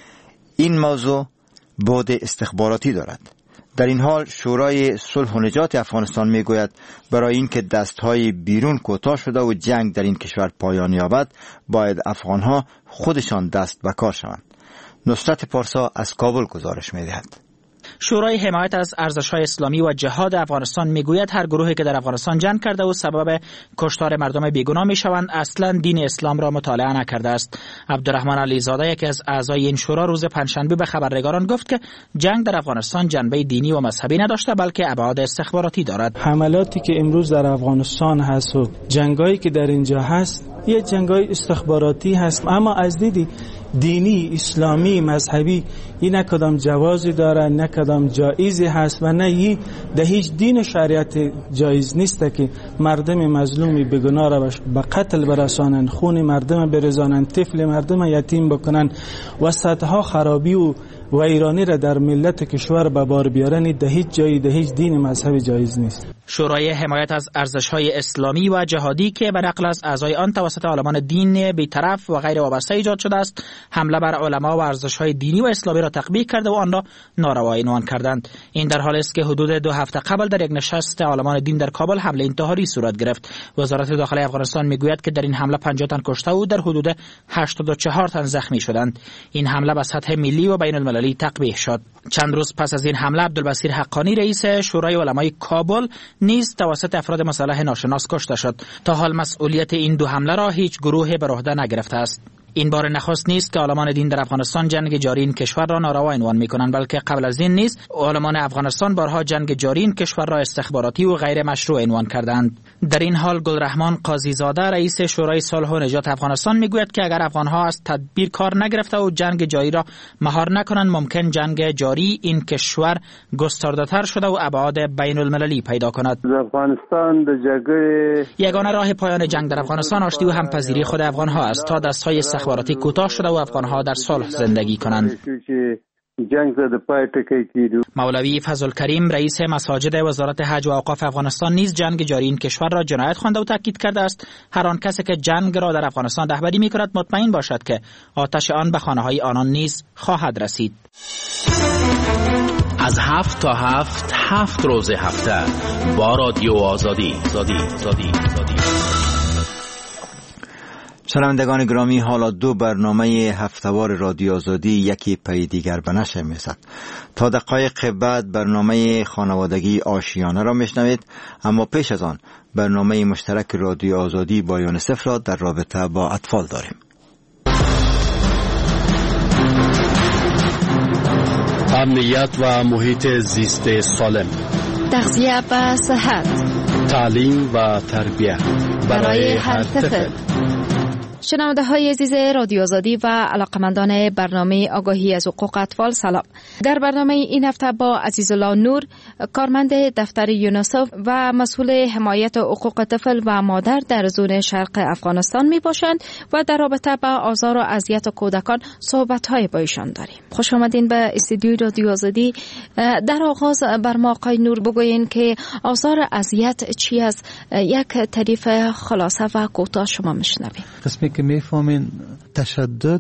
این موضوع بعد استخباراتی دارد. در این حال شورای صلح و نجات افغانستان میگوید برای اینکه دستهای بیرون کوتاه شده و جنگ در این کشور پایان یابد باید افغانها خودشان دست به کار شوند. نصرت پارسا از کابل گزارش میدهد. شورای حمایت از ارزش‌های اسلامی و جهاد افغانستان میگوید هر گروهی که در افغانستان جنگ کرده و سبب کشتار مردم بیگناه میشوند اصلا دین اسلام را مطالعه نکرده است. عبدالرحمن علیزاده یکی از اعضای این شورا روز پنجشنبه به خبرنگاران گفت که جنگ در افغانستان جنبه دینی و مذهبی نداشته بلکه ابعاد استخباراتی دارد. حملاتی که امروز در افغانستان هست و جنگایی که در اینجا هست یه جنگای استخباراتی هست، اما از دیدی دینی، اسلامی، مذهبی این نه کدام جوازی داره نه کدام جایزی هست و نه ای ده هیچ دین شریعت جایز نیست که مردم مظلومی بگناه را به قتل برسانن، خون مردم بریزانن، طفل مردم یتیم بکنن و صدها خرابی و و ایرانی را در ملت کشور به بار بیارن ده هیچ جایی ده هیچ دین مذهبی جایز نیست. شورای حمایت از ارزش‌های اسلامی و جهادی که به نقل از اعضای آن توسط عالمان دین بی‌طرف و غیر وابسته ایجاد شده است، حمله بر علما و ارزش‌های دینی و اسلامی را تقبیح کرده و آن را ناروا عنوان کردند. این در حالی است که حدود دو هفته قبل در یک نشست عالمان دین در کابل حمله انتحاری صورت گرفت. وزارت داخلی افغانستان میگوید که در این حمله پنجاه تن کشته و در حدود هشتاد و چهار تن زخمی شدند. این حمله به سطح ملی و بین‌المللی تقبیح شد. چند روز پس از این حمله عبدالبصیر حقانی رئیس شورای علمای کابل نیز توسط افراد مسلح ناشناس کشته شد. تا حال مسئولیت این دو حمله را هیچ گروهی بر عهده نگرفته است. این بار نخست نیست که عالمان دین در افغانستان جنگ جاری این کشور را ناروا عنوان می‌کنند، بلکه قبل از این نیز عالمان افغانستان بارها جنگ جاری این کشور را استخباراتی و غیر مشروع عنوان کردند. در این حال گلرحمان قاضی زاده رئیس شورای صلح و نجات افغانستان میگوید که اگر افغانها از تدبیر کار نگرفته و جنگ جاری را مهار نکنند، ممکن جنگ جاری این کشور گسترده‌تر شده و ابعاد بین المللی پیدا کند. افغانستان د جګړې یگانه راه پایان جنگ در افغانستان آشتی و همپذیری خود افغانها است تا دستهای استخباراتی کوتاه شده و افغانها در صلح زندگی کنند. جنگ د پای ټکی کیدو. مولوی فضل الکریم رئیس مساجد وزارت حج و اوقاف افغانستان نیز جنگ جاری این کشور را جنایت خوانده و تاکید کرده است هر آن کسی که جنگ را در افغانستان رهبری می‌کند مطمئن باشد که آتش آن به خانه‌های آنان نیز خواهد رسید. از هفت تا هفت هفت روز هفته با رادیو آزادی زادی زادی زادی. شنوندگان گرامی، حالا دو برنامه هفتهوار رادیو آزادی یکی پی دیگر به نشر می‌رسد. تا دقایق بعد برنامه خانوادگی آشیانه را میشنوید، اما پیش از آن برنامه مشترک رادیو آزادی با یونیسف را در رابطه با اطفال داریم. امنیت و محیط زیست سالم، تغذیه و صحت، تعلیم و تربیت برای هر طفل. شنونده های عزیز رادیو آزادی و علاقمندان برنامه آگاهی از حقوق اطفال، سلام. در برنامه این هفته با عزیزالله نور، کارمند دفتر یونیسف و مسئول حمایت حقوق طفل و مادر در زون شرق افغانستان می باشند و در رابطه با آزار و اذیت کودکان صحبت های با ایشان داریم. خوش آمدین به استودیوی رادیو آزادی. در آغاز بر ما آقای نور بگوین که آزار و اذیت چی است؟ یک تعریف خلاصه و کوتاه شما میشنویم. قسمی که میفهمین تشدد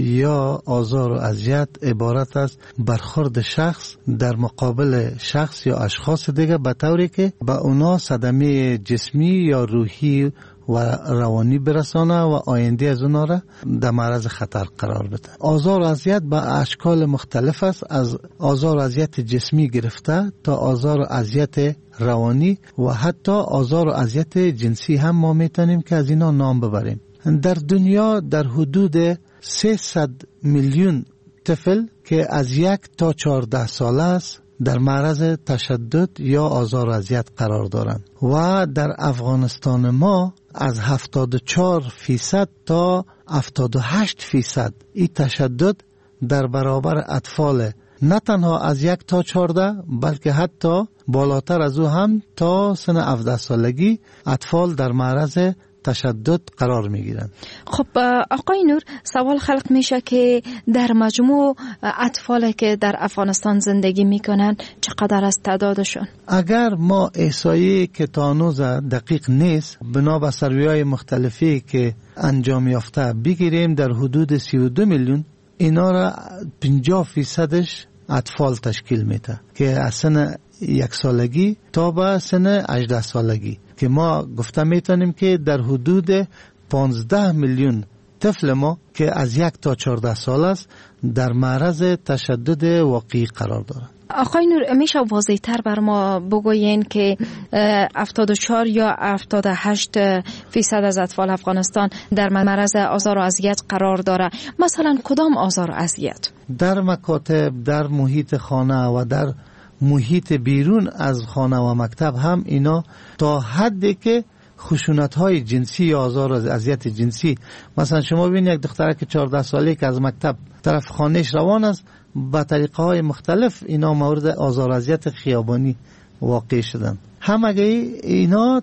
یا آزار و اذیت عبارت از برخورد شخص در مقابل شخص یا اشخاص دیگه به طوری که به اونا صدمه جسمی یا روحی و روانی برسانه و آینده از اونا را در معرض خطر قرار بده. آزار و اذیت به اشکال مختلف است، از آزار و اذیت جسمی گرفته تا آزار و اذیت روانی و حتی آزار و اذیت جنسی هم ما میتونیم که از اینا نام ببریم. در دنیا در حدود سیصد میلیون طفل که از یک تا چهارده ساله است در معرض تشدد یا آزار و اذیت قرار دارند و در افغانستان ما از هفتاد و چهار فیصد تا هفتاد و هشت فیصد این تشدد در برابر اطفال نه تنها از یک تا چهارده بلکه حتی بالاتر از او هم تا سن هفده سالگی اطفال در معرض تشدد قرار میگیرن. خب آقای نور، سوال خلق میشه که در مجموع اطفالی که در افغانستان زندگی میکنن چقدر از تعدادشون؟ اگر ما احصایی که تا هنوز دقیق نیست بنا به سروی‌های مختلفی که انجام یافته بگیریم، در حدود سی و دو میلیون اینا را پنجاه فیصدش اطفال تشکیل میده که از سن یک سالگی تا به سن هجده سالگی، که ما گفته میتونیم که در حدود پانزده میلیون طفل ما که از یک تا چهارده سال است در معرض تشدد واقعی قرار دارند. آقای نور، میشه واضح تر بر ما بگوین که هفتاد و چهار یا هفتاد و هشت فیصد از اطفال افغانستان در معرض آزار و اذیت قرار داره؟ مثلا کدام آزار و اذیت؟ در مکاتب، در محیط خانه و در محیط بیرون از خانه و مکتب هم اینا تا حدی که خشونت‌های جنسی یا آزار و اذیت جنسی، مثلا شما ببینید یک دختره که چهارده ساله که از مکتب طرف خانهش روان است، با طریقه‌های مختلف اینا مورد آزار و اذیت خیابانی واقع شدن. همه اینا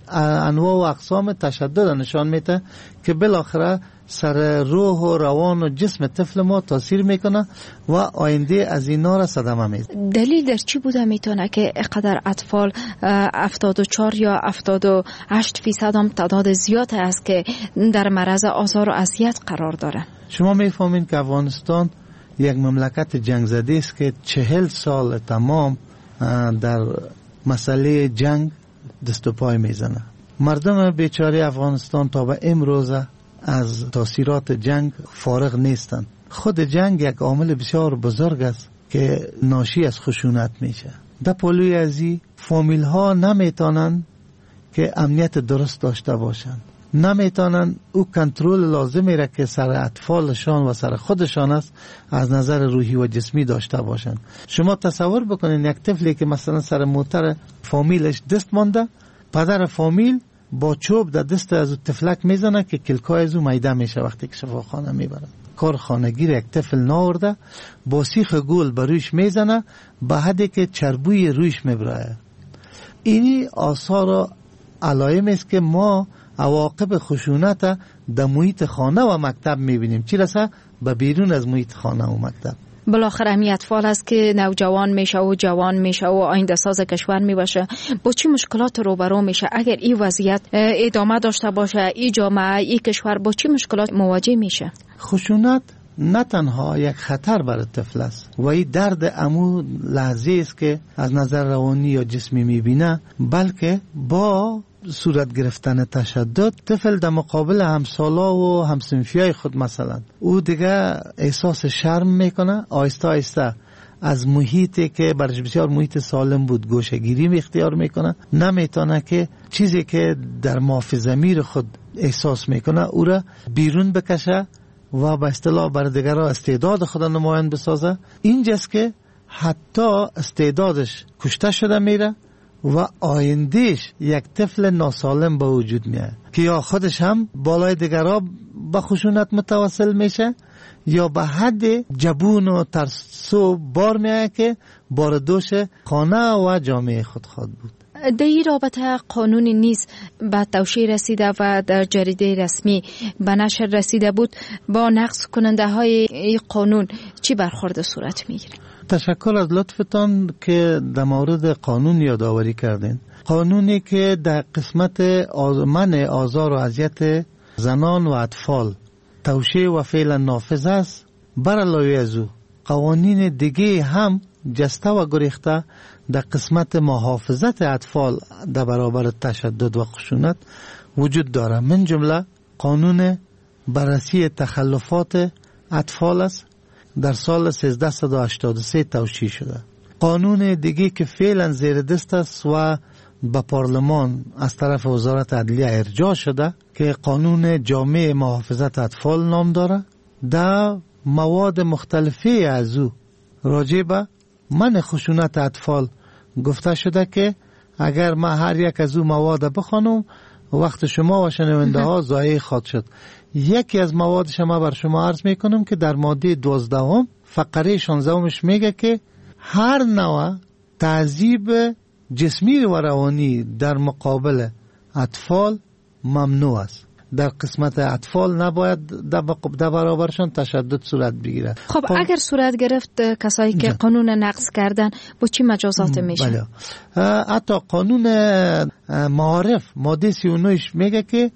انواع و اقسام تشدد نشان میده که بالاخره سر روح و روان و جسم طفل ما تاثیر میکنه و آینده از اینا را صدمه میده. دلیل در چی بوده میتونه که اقدر اطفال هفتاد و چهار یا هفتاد و هشت فیصد هم تعداد زیاد است که در معرض آزار و اذیت قرار داره؟ شما میفهمین که افغانستان یک مملکت جنگ زده است که چهل سال تمام در مسئله جنگ دست و پای میزنه. مردم بیچاره افغانستان تا به امروز از تاثیرات جنگ فارغ نیستند. خود جنگ یک عامل بسیار بزرگ است که ناشی از خشونت میشه. در پلوی ازی فامیل ها نمیتونن که امنیت درست داشته باشن، نمیتونن او کنترل لازمی را که سر اطفالشان و سر خودشان است از نظر روحی و جسمی داشته باشن. شما تصور بکنین یک طفلی که مثلا سر موتر فامیلش دست مانده پدر فامیل با چوب در دست از تفلک میزنه که کلکای از او میده میشه وقتی که شفاخانه میبرن. کار خانگیر یک طفل ناورده با سیخ گل بر رویش میزنه به حدی که چربوی رویش میبرایه. اینی آثار علائم است که ما عواقب خشونت در محیط خانه و مکتب میبینیم، چی رسه به بیرون از محیط خانه و مکتب. بالاخره همی اطفال است که نوجوان میشه و جوان میشه و آینده ساز کشور میباشه. با چی مشکلات روبرو میشه اگر این وضعیت ادامه داشته باشه؟ این جامعه، این کشور با چی مشکلات مواجه میشه؟ خشونت نه تنها یک خطر برای طفل است و این درد امو لحظه است که از نظر روانی یا جسمی میبینه، بلکه با صورت گرفتن تشدد طفل در مقابل همسالا و همسنفیای خود مثلا او دیگه احساس شرم میکنه، آیسته آیسته از محیطی که برش بسیار محیط سالم بود گوشه‌گیری اختیار میکنه، نمیتونه که چیزی که در مافی ضمیر خود احساس میکنه او را بیرون بکشه و به اصطلاح بر دیگران استعداد خود نمایان بسازه. اینجاست که حتی استعدادش کشته شده میره و آیندهش یک طفل ناسالم به وجود میاد که یا خودش هم بالای دیگران به خشونت متوسل میشه یا به حد جبون و ترسو بار میاد که بار دوش خانه و جامعه خود خواهد بود. در این رابطه قانونی نیست به توشیح رسیده و در جریده رسمی به نشر رسیده بود. با نقض کننده های قانون چی برخورد صورت میگیره؟ تشکر از لطفتان که در مورد قانون یادآوری کردین. قانونی که در قسمت منع آزار و اذیت زنان و اطفال توشیح و فعلا نافذ است، بر علاوه از او قوانین دیگه هم جسته و گریخته در قسمت محافظت اطفال در برابر تشدد و خشونت وجود داره. من جمله قانون بررسی تخلفات اطفال است، در سال سیزده هشتاد و سه توشیح شده. قانون دیگه که فعلا زیر دست است و به پارلمان از طرف وزارت عدلیه ارجاع شده که قانون جامع محافظت اطفال نام داره. در مواد مختلفی از او راجع به منع خشونت اطفال گفته شده که اگر ما هر یک از او مواد بخوانم وقت شما و شنونده ها ضایع خواهد شد. یکی از موادش ما بر شما عرض میکنم که در ماده دوازدهم فقره شانزدهمش میگه که هر نوع تعذیب جسمی و روانی در مقابل اطفال ممنوع است. در قسمت اطفال نباید در برابرشان تشدد صورت بگیره. خب قان... اگر صورت گرفت کسایی که قانون نقض کردن با چی مجازات میشه؟ بله. حتی قانون معارف ماده سی و نه میگه که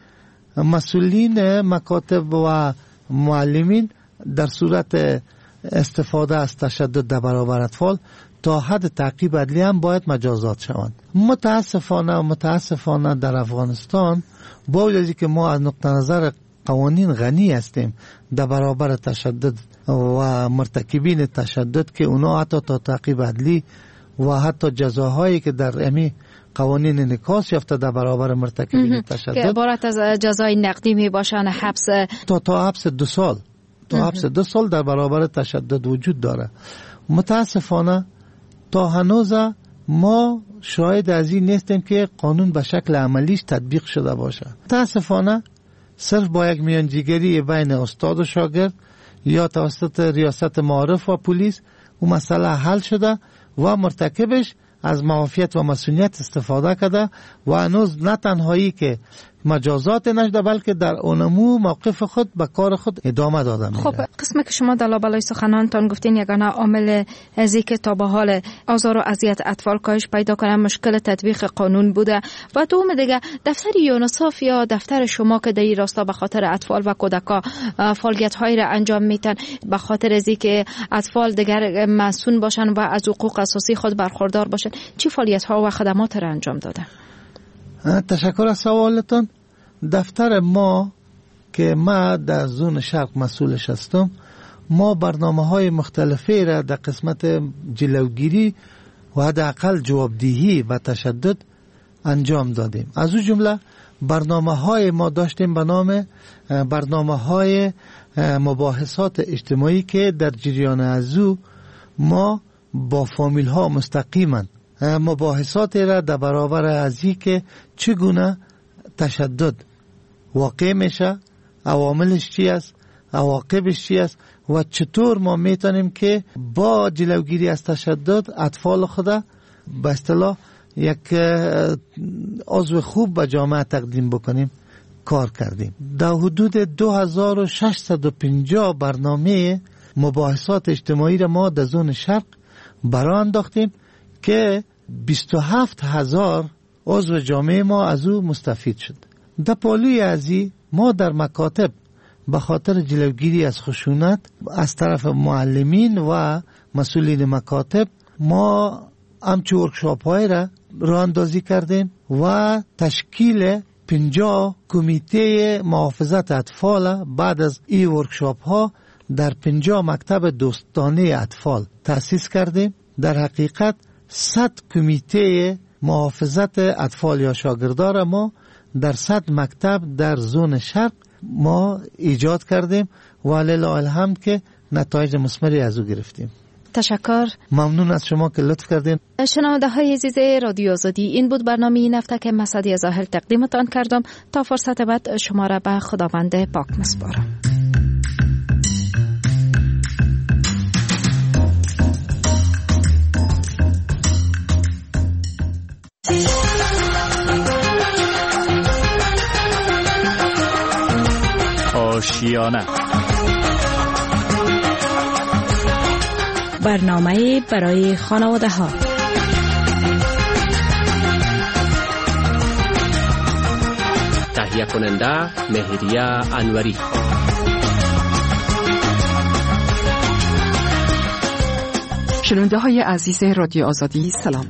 مسئولین مکاتب و معلمین در صورت استفاده از تشدد در برابر اطفال تا حد تعقیب عدلی هم باید مجازات شوند. متاسفانه متاسفانه در افغانستان با وجود از اینکه ما از نقطه نظر قوانین غنی هستیم در برابر تشدد و مرتکبین تشدد که اونا حتی تا تعقیب عدلی و حتی جزاهایی که در امی قوانین انعکاس یافته در برابر مرتکبین تشدد که عبارت از جزای نقدی می باشن، حبس تا تا حبس دو سال تا حبس دو سال در برابر تشدد وجود داره. متاسفانه تا هنوز ما شاهد از این نیستیم که قانون به شکل عملیش تطبیق شده باشه. متاسفانه صرف با یک میانجیگری بین استاد و شاگرد یا توسط ریاست معارف و پلیس و مسئله حل شده و مرتکبش از معافیت و مسئولیت استفاده کرده و هنوز نه تنهایی که مجازات نشده بلکه در اونمو موقف خود به کار خود ادامه داده میره. خب قسمی که شما در لابلای سخنانتان گفتین یگانه عامل ازی که تا به حال آزار و اذیت اطفال کاهش پیدا کنه مشکل تطبیق قانون بوده و دوم دیگه دفتر یونیسف یا دفتر شما که در این راستا به خاطر اطفال و کودکا فعالیت هایی را انجام میتن به خاطر ازی که اطفال دیگر مسئول باشن و از حقوق اساسی خود برخوردار باشن، چی فعالیت ها و خدمات را انجام داده؟ تشکر از سوالتان. دفتر ما که ما در زون شرق مسئولش هستم، ما برنامه های مختلفی را در قسمت جلوگیری و حداقل جوابدهی و تشدد انجام دادیم. از او جمله برنامه های ما داشتیم به نام برنامه های مباحثات اجتماعی که در جریان از او ما با فامیل ها مستقیما مباحثات را در برابر از این که چگونه تشدد واقع میشه، عواملش چی است، عواقبش چی است و چطور ما میتونیم که با جلوگیری از تشدد اطفال خدا به اصطلاح یک عضو خوب به جامعه تقدیم بکنیم کار کردیم. در حدود دو هزار و ششصد و پنجاه برنامه مباحثات اجتماعی را ما در زون شرق برای انداختیم که بیست و هفت هزار عضو جامعه ما از او مستفید شد. در پالوی ازی ما در مکاتب به خاطر جلوگیری از خشونت از طرف معلمین و مسئولین مکاتب ما همچه ورکشاپ های را راه اندازی کردیم و تشکیل پنجاه کمیته محافظت اطفال بعد از این ورکشاپ ها در پنجاه مکتب دوستانه اطفال تأسیس کردیم. در حقیقت صد کمیته محافظت اطفال یا شاگردار ما در صد مکتب در زون شرق ما ایجاد کردیم و لله الحمد که نتایج مثمری از او گرفتیم. تشکر. ممنون از شما که لطف کردین. شنونده های عزیز رادیو آزادی، این بود برنامه این هفته که مسعدی ظاهر تقدیمتان کردم. تا فرصت بعد شما را به خداوند پاک میسپارم. آشیانه، برنامه برای خانواده ها. تهیه کننده مهریه انوری. شنونده های عزیز رادیو آزادی سلام.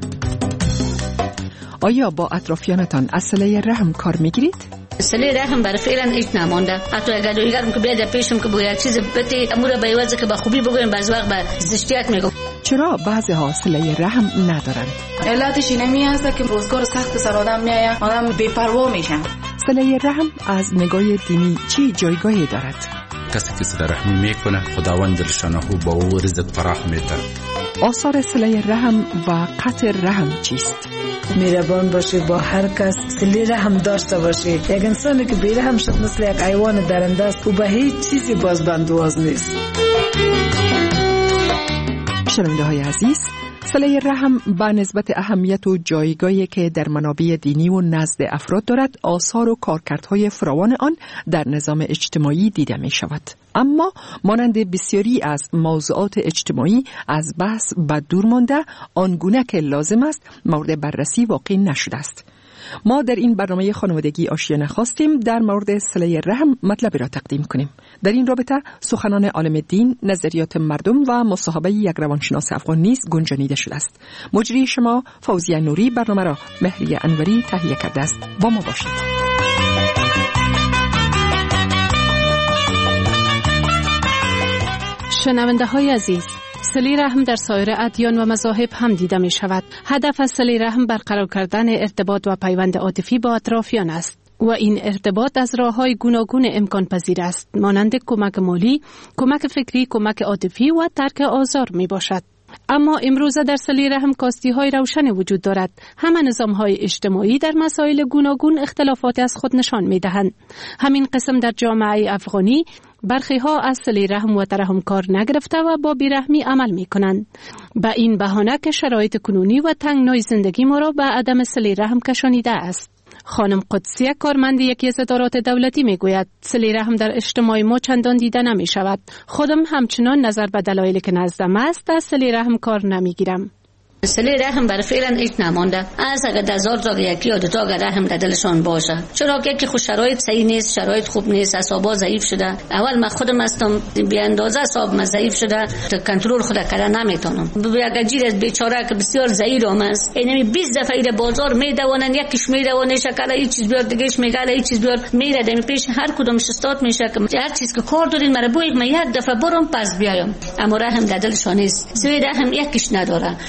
آیا با اطرافیانتان از صله رحم کار میگیرید؟ صله رحم برای فعلا هیچ نمانده. حتی اگر دیگرم که بیاد پیشم که باید چیز بده امور به وجه که با خوبی بگویم بعضی وقت به زشتیت میگم. چرا بعضی ها صله رحم ندارند؟ علتش اینمی است که روزگار سخت سر آدم میآید، آدم بی‌پروا میشه. صله رحم از نگاه دینی چی جایگاهی دارد؟ کسی که صله رحمی میکنه خداوند دلشانه با او رزق فراخ میده. آثار صله رحم و قطع رحم چیست؟ مهربان باشی، با هر کس صله رحم داشته باشی. یک انسانی که بی‌رحم شد مثل یک حیوان درنده است، او به هیچ چیزی بازبندواز نیست. شنونده های عزیز، صله رحم به نسبت اهمیت و جایگاهی که در منابع دینی و نزد افراد دارد، آثار و کارکردهای فراوان آن در نظام اجتماعی دیده می شود. اما مانند بسیاری از موضوعات اجتماعی از بحث به دور مانده، آنگونه که لازم است مورد بررسی واقع نشده است. ما در این برنامه خانوادگی آشیانه خواستیم در مورد صله رحم مطلبی را تقدیم کنیم. در این رابطه سخنان عالم دین، نظریات مردم و مصاحبه یک روانشناس افغان نیز گنجانیده شده است. مجری شما فوزیه نوری برنامه را مهریه انوری تهیه کرده است. با ما باشید. شنونده های عزیز، صله رحم در سایر ادیان و مذاهب هم دیده می شود. هدف از صله رحم برقرار کردن ارتباط و پیوند عاطفی با اطرافیان است و این ارتباط از راه‌های گوناگون امکان پذیر است، مانند کمک مالی، کمک فکری، کمک عاطفی و ترک آزار می باشد. اما امروزه در صله رحم کاستی‌های روشن وجود دارد. همه نظام‌های اجتماعی در مسائل گوناگون اختلافات از خود نشان می‌دهند. همین قسم در جامعه افغانی برخی ها از صله رحم و ترحم کار نگرفته و با بیرحمی عمل می کنند. با این بهانه که شرایط کنونی و تنگنای زندگی ما را به عدم صله رحم کشانیده است. خانم قدسیه کارمند یکی از ادارات دولتی می گوید صله رحم در اجتماع ما چندان دیده نمی شود. خودم همچنان نظر به دلایلی که نزدم است در صله رحم کار نمی گیرم. صله رحم برای فعلا هیچ نمانده. از اگر دزار تا یکی یا دو تا اگر رحم در دلشان باشه، چرا که یکی خود شرایط صحیح نیست، شرایط خوب نیست، اعصابا ضعیف شده. اول من خودم هستم بی اندازه اعصاب من ضعیف شده، کنترل خود کردن نمیتونم. اگر جیر از بیچاره که بسیار ضعیف هم است، اینمی بیست دفعه ایره بازار میدونن، یکیش میدونه شکل این چیز بیار، دیگهش میگه این چیز بیار، میره دمی پیش هر کدوم استاد میشه که هر چیز که کار دارین مرا بوی من یک دفعه برام پس بیایم. اما رحم در دلشان نیست. صله رحم یکیش نداره. یا اگر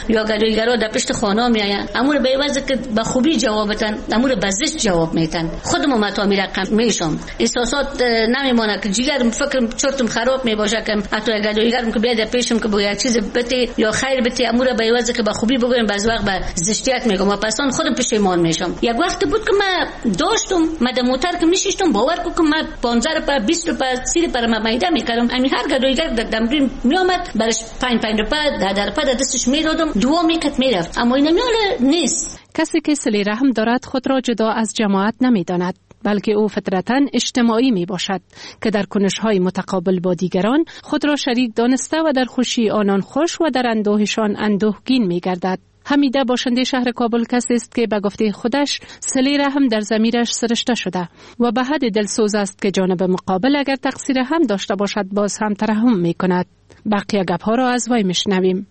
گدایگرا در پشت خانه میآیند، امور به وجه که به خوبی جواب بدن، امور بزش جواب میدن. خودم متا می رقم میشم، احساسات نمیمونه که جیگرم فکرم چرتم خراب می باشه که حتی گدایگرم که بیاد پیشم که باید چیز بده یا خیر بده، امور به وجه که به خوبی بگویم بعض وقت به زشتیت میگم و پسان خودم پشیمان میشم. یک وقت بود که من داشتم من موتر که میشیشتم، باور کو که من پانزده روپیه بیست روپیه سی روپیه ما میده میکردم. همین هر گدایگر در تمرین میآمد برش پنج پنج روپیه ده ده روپیه دستش میدادم، دعا میکرد میرفت. اما این میاله نیست. کسی که صله رحم دارد خود را جدا از جماعت نمیداند، بلکه او فطرتاً اجتماعی می باشد که در کنش‌های متقابل با دیگران خود را شریک دانسته و در خوشی آنان خوش و در اندوهشان اندوهگین می گردد. حمیده باشنده شهر کابل کسی است که به گفته خودش صله رحم در ضمیرش سرشته شده و به حد دلسوز است که جانب مقابل اگر تقصیر هم داشته باشد باز هم ترحم می کند. بقیه گپ‌ها را از وی میشنویم.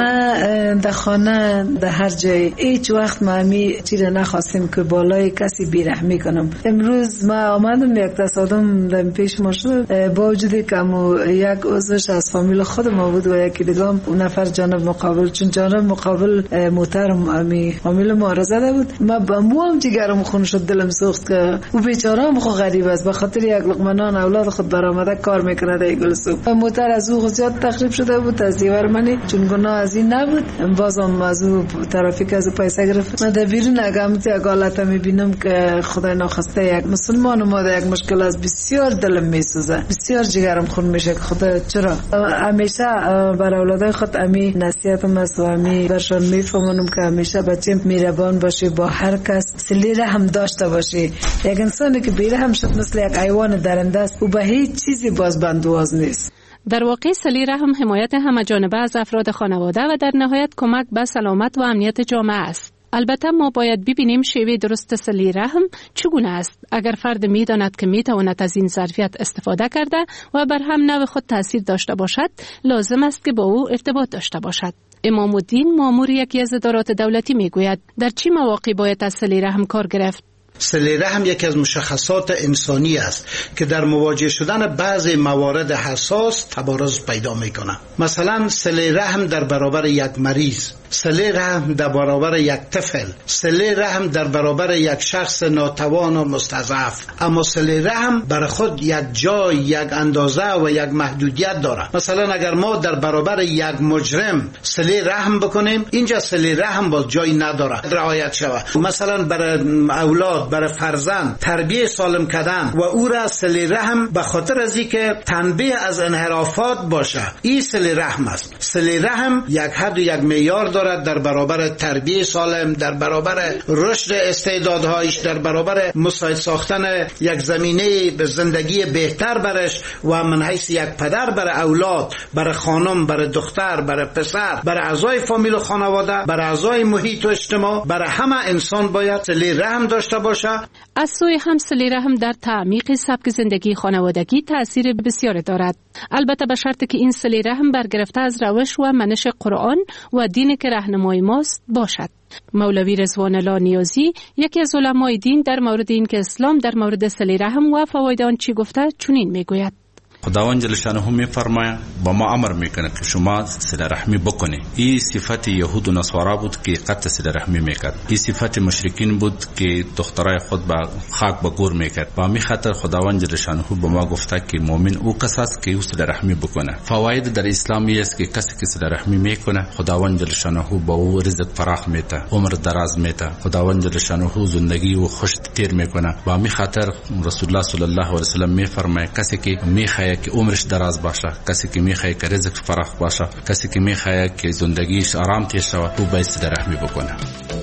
ما در خانه در هر جای هیچ وقت ما می چیره نخواستیم که بالای کسی بیرحمی کنم. امروز ما آمدم یک تصادم در پیش ما شد، با وجودی که یک عضوش از فامیل خود ما بود و یکی دیگه اون نفر جانب مقابل، چون جانب مقابل محترم امی فامیل ما را زده بود، ما با مو هم جگرم خون شد، دلم سوخت که او بیچاره هم خو غریب است، به خاطر یک لقمه نان اولاد خود برآمده کار میکنه در گلسوف. محتر از او زیاد تخریب شده بود از دیوار منی، چون گناه از این نبود. بازم از او ترافیک از پیسه گرفت. من در بیرون اگامتی اگالت میبینم که خدای ناخواسته یک مسلمان ما در یک مشکل از بسیار دلم میسوزه، بسیار جگرم خون میشه که خدا چرا. همیشه بر اولادای خود امی نصیحتم است و امی برشان میفهمونم که همیشه بچه مهربان باشی، با هر کس صله رحم داشته باشی. یک انسانی که بیرحم شد مثل یک حیوان درنده است و به هیچ چیزی باز بندواز نیست. در واقع صله رحم حمایت همه‌جانبه از افراد خانواده و در نهایت کمک به سلامت و امنیت جامعه است. البته ما باید ببینیم شیوه درست صله رحم چگونه است. اگر فرد می‌داند که می‌تواند از این ظرفیت استفاده کرده و بر هم نوع خود تأثیر داشته باشد، لازم است که با او ارتباط داشته باشد. امام الدین مامور یکی از ادارات دولتی میگوید در چه مواقع باید از صله رحم کار گرفت؟ صله رحم یکی از مشخصات انسانی است که در مواجه شدن بعضی موارد حساس تبارز پیدا میکنه. مثلا صله رحم در برابر یک مریض، صله رحم در برابر یک طفل، صله رحم در برابر یک شخص ناتوان و مستضعف. اما صله رحم برای خود یک جای، یک اندازه و یک محدودیت داره. مثلا اگر ما در برابر یک مجرم صله رحم بکنیم، اینجا صله رحم باز جای نداره رعایت شود. مثلا برای اولاد، برای فرزند تربیت سالم کردن و او را صله رحم به خاطر از اینکه تنبیه از انحرافات باشه، این صله رحم است. صله رحم یک حد و یک معیار دارد در برابر تربیت سالم، در برابر رشد استعدادهایش، در برابر مساعد ساختن یک زمینه به زندگی بهتر برش و من حیث یک پدر برای اولاد، برای خانم، برای دختر، برای پسر، برای اعضای فامیل و خانواده، برای اعضای محیط و اجتماع، برای همه انسان باید صله رحم داشته باشه. از سوی هم صله رحم در تعمیق سبک زندگی خانوادگی تأثیر بسیار دارد، البته به شرطی که این صله رحم برگرفته از روش و منش قرآن و دینی که راهنمای ماست باشد. مولوی رضوان الله نیازی یکی از علمای دین در مورد این که اسلام در مورد صله رحم و فواید آن چی گفته چنین میگوید: خداوند جل شانه میفرماید با ما امر میکنه که شما صله رحمی بکنید. این صفت یهود و نصارا بود که قطع صله رحمی میکرد. این صفت مشرکین بود که دخترای خود با خاک به گور میکرد. با می خاطر خداوند جل شانه به ما گفته که مؤمن او کس است که او صله رحمی بکنه. فواید در اسلام است که کسی که صله رحمی میکنه خداوند جل شانه با او رزق فراخ میده، عمر دراز میده. خداوند جل شانه زندگی او خوش تیر میکنه. با می خاطر رسول الله صلی الله علیه و سلم میفرماید کسی که میخواد که عمرش دراز باشه، کسی که میخواد که رزق فراخ باشه، کسی که میخواد که زندگیش آرام تیر شود، او باید صله رحمی بکنه.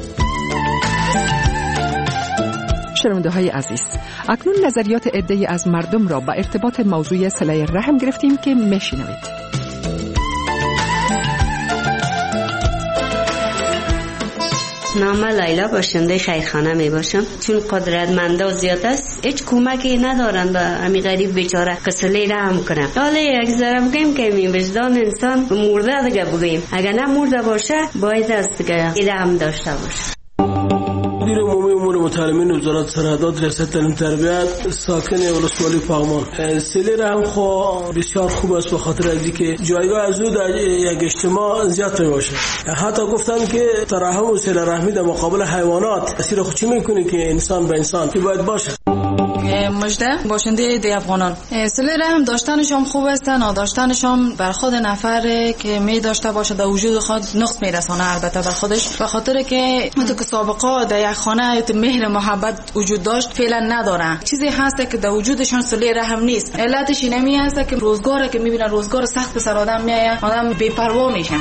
شنونده های عزیز، اکنون نظریات عده‌ای از مردم را با ارتباط موضوع صله رحم گرفتیم که میشنوید. نام لیلا باشنده خیرخانه می باشم. چون قدرتمندا زیاد است، هیچ کمکی ندارن به همین غریب بیچاره که صله رحم کنه. حالا یک ذره بگیم که می وجدان انسان مرده دیگه بگیم، اگر نه مرده باشه باید است که رحم داشته باشه. مدیر عمومی امور متعلمین وزارت سرحدات ریاست تعلیم تربیت ساکن ولسوالی پغمان. صله رحم خو بسیار خوب است به خاطر از اینکه جایگاه از او در یک اجتماع زیاد باشه. حتی گفتن که ترحم و صله رحمی در مقابل حیوانات تاثیر خوشی میکنه که انسان به انسان که باید باشه. مجده باشنده دی افغانان. صله رحم داشتنشان خوب است، نداشتنشان بر خود نفر که می داشته باشه در وجود خود نقص میرسانه البته بر خودش، به خاطر که تو که سابقه در یک خانه مهر محبت وجود داشت فعلا نداره. چیزی هست که در وجودشان صله رحم نیست. علتش اینمی است که روزگاری که میبینن روزگار سخت به سر آدم میایه، آدم بی‌پروا میشه.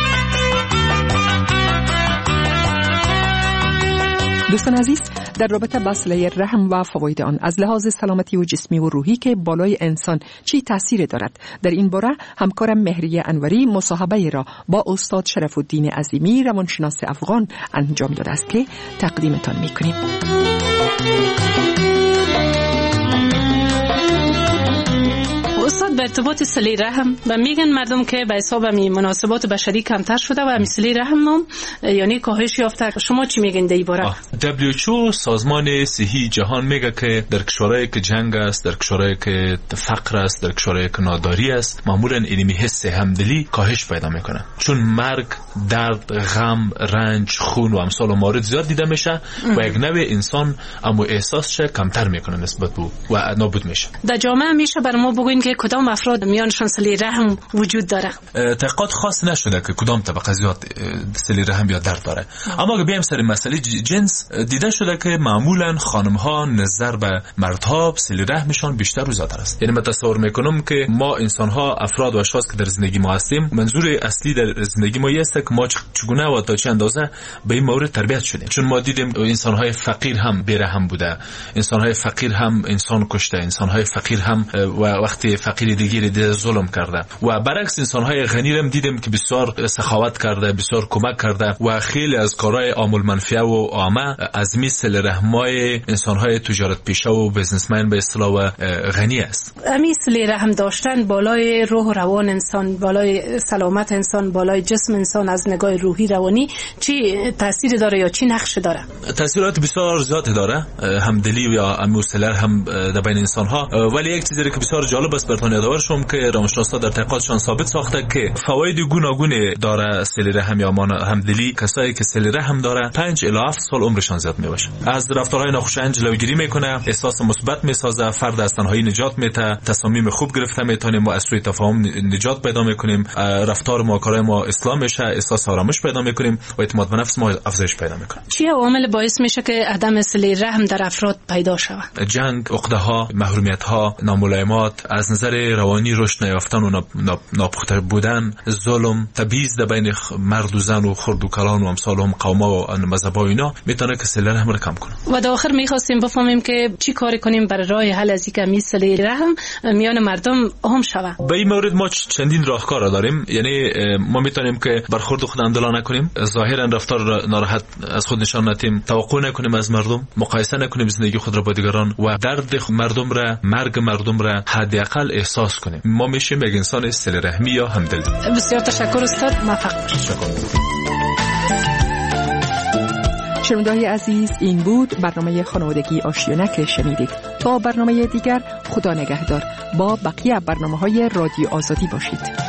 دوستان عزیز، در رابطه با صله رحم و فواید آن از لحاظ سلامتی و جسمی و روحی که بالای انسان چی تاثیر دارد، در این باره همکارم مهریه انوری مصاحبه را با استاد شرف الدین عظیمی روانشناس افغان انجام داده است که تقدیمتان میکنیم. استاد، به ارتباط صله رحم و میگن مردم که به حساب می مناسبات بشری کمتر شده و صله رحم هم یعنی کاهش یافته، شما چی میگین در این باره؟ دبلیو اچ او سازمان صحی جهان میگه که در کشورهایی که جنگ است، در کشورهایی که فقر است، در کشورهایی که ناداری است، معمولا علمی حس همدلی کاهش پیدا میکنه، چون مرگ، درد، غم، رنج، خون و امثال و مورد زیاد دیده میشه و یک نوع انسان اما احساسش کمتر میکنه نسبت به و نابود میشه. در جامعه میشه بر ما بگوین که کدام افراد میانشان صله رحم وجود داره؟ تحقیقات خاص نشده که کدام طبقه زیاد صله رحم یا درد داره، اما اگه بیایم سر مسئله جنس، دیده شده که معمولا خانم ها نظر به مردها صله رحمشان بیشتر و زیادتر است. یعنی من تصور میکنم که ما انسان ها، افراد و اشخاص که در زندگی ما هستیم، منظور اصلی در زندگی ما است که ما چگونه و تا چه اندازه به این مورد تربیت شدیم، چون ما دیدیم انسان های فقیر هم بی‌رحم بوده، انسان های فقیر هم انسان کشته، انسان های فقیر هم و وقتی فقیر دیگری دیده ظلم کرده و برعکس انسان های غنی هم دیدیم که بسیار سخاوت کرده، بسیار کمک کرده و خیلی از کارهای عامل منفعه و عامه از مثل رحمای انسان های تجارت پیشه و بزنسمن به اصطلاح و غنی است. امی صله رحم داشتن بالای روح و روان انسان، بالای سلامت انسان، بالای جسم انسان از نگاه روحی روانی چی تاثیر داره یا چی نقش داره؟ تاثیرات بسیار زیاد داره، همدلی یا اموسلر هم در بین انسان ها. ولی یک چیزی که بسیار جالب است براتون یادآور شم که روانشناسا در تحقیقاتشان ثابت ساخته که فواید گوناگون داره صله رحم یا همدلی. کسایی که صله رحم داره پنج الی هفت سال عمرشان زیاد میباشه. از رفتارهای ناخوشایند جلوگیری میکنه، احساس مثبت میسازه، فرد از تنهایی نجات میده، تصامیم خوب گرفته میتونیم، ما از سوء تفاهم نجات پیدا میکنیم، رفتار ما کارهای ما اصلاح میشه، احساس آرامش پیدا میکنیم و اعتماد به نفس ما افزایش پیدا میکنه. چی عوامل باعث میشه که عدم صله رحم در افراد پیدا شود؟ جنگ، عقده ها، محرومیت ها، ناملایمات، از نظر روانی رشد نیافتن و ناپخته بودن، ظلم، تبعیض در بین مرد و زن و خرد و کلان و امثال هم قوما و مذهب ها اینا میتونه که صله رحم را کم کنه. و در آخر میخواستیم بفهمیم که چی کاری کنیم برای راه حل از اینکه صله رحم میان مردم هم شود. به این مورد ما چندین راهکار داریم. یعنی ما میتونیم که برخورد خود اندلا نکنیم، ظاهرا رفتار ناراحت از خود نشان ندیم، توقع نکنیم از مردم، مقایسه نکنیم زندگی خود را با دیگران و درد مردم را، مرگ مردم را حداقل احساس کنیم. ما میشیم یک انسان صله رحمی یا همدل. بسیار تشکر استاد، موفق باشید. شنونده‌های عزیز، این بود برنامه خانوادگی آشیانه که شنیدید. تا برنامه دیگر، خدا نگهدار. با بقیه برنامه‌های رادیو آزادی باشید.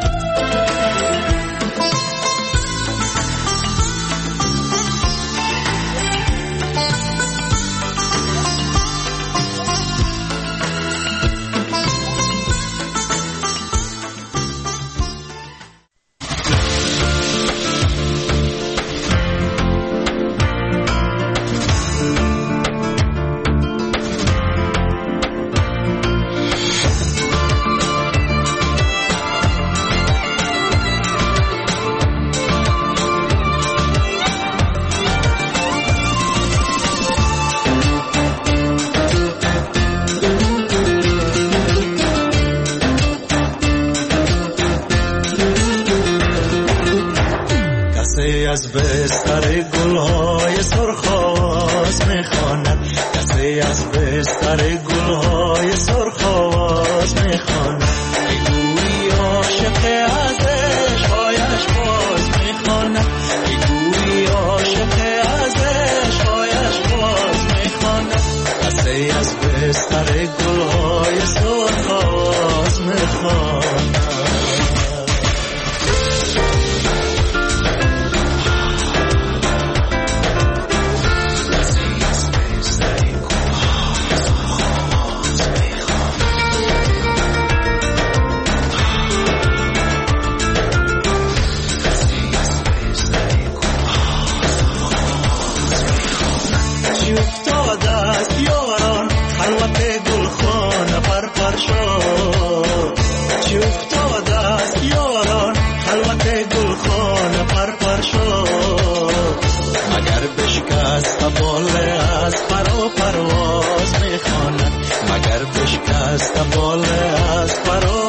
از بستر گلهای سرخ میخواند، کسی از بستر گلهای سرخ میخواند، میگویی عاشق ازش هایش باز میخواند، میگویی عاشق ازش هایش بستر گلهای سرخ آواز میخواند. باله از پرو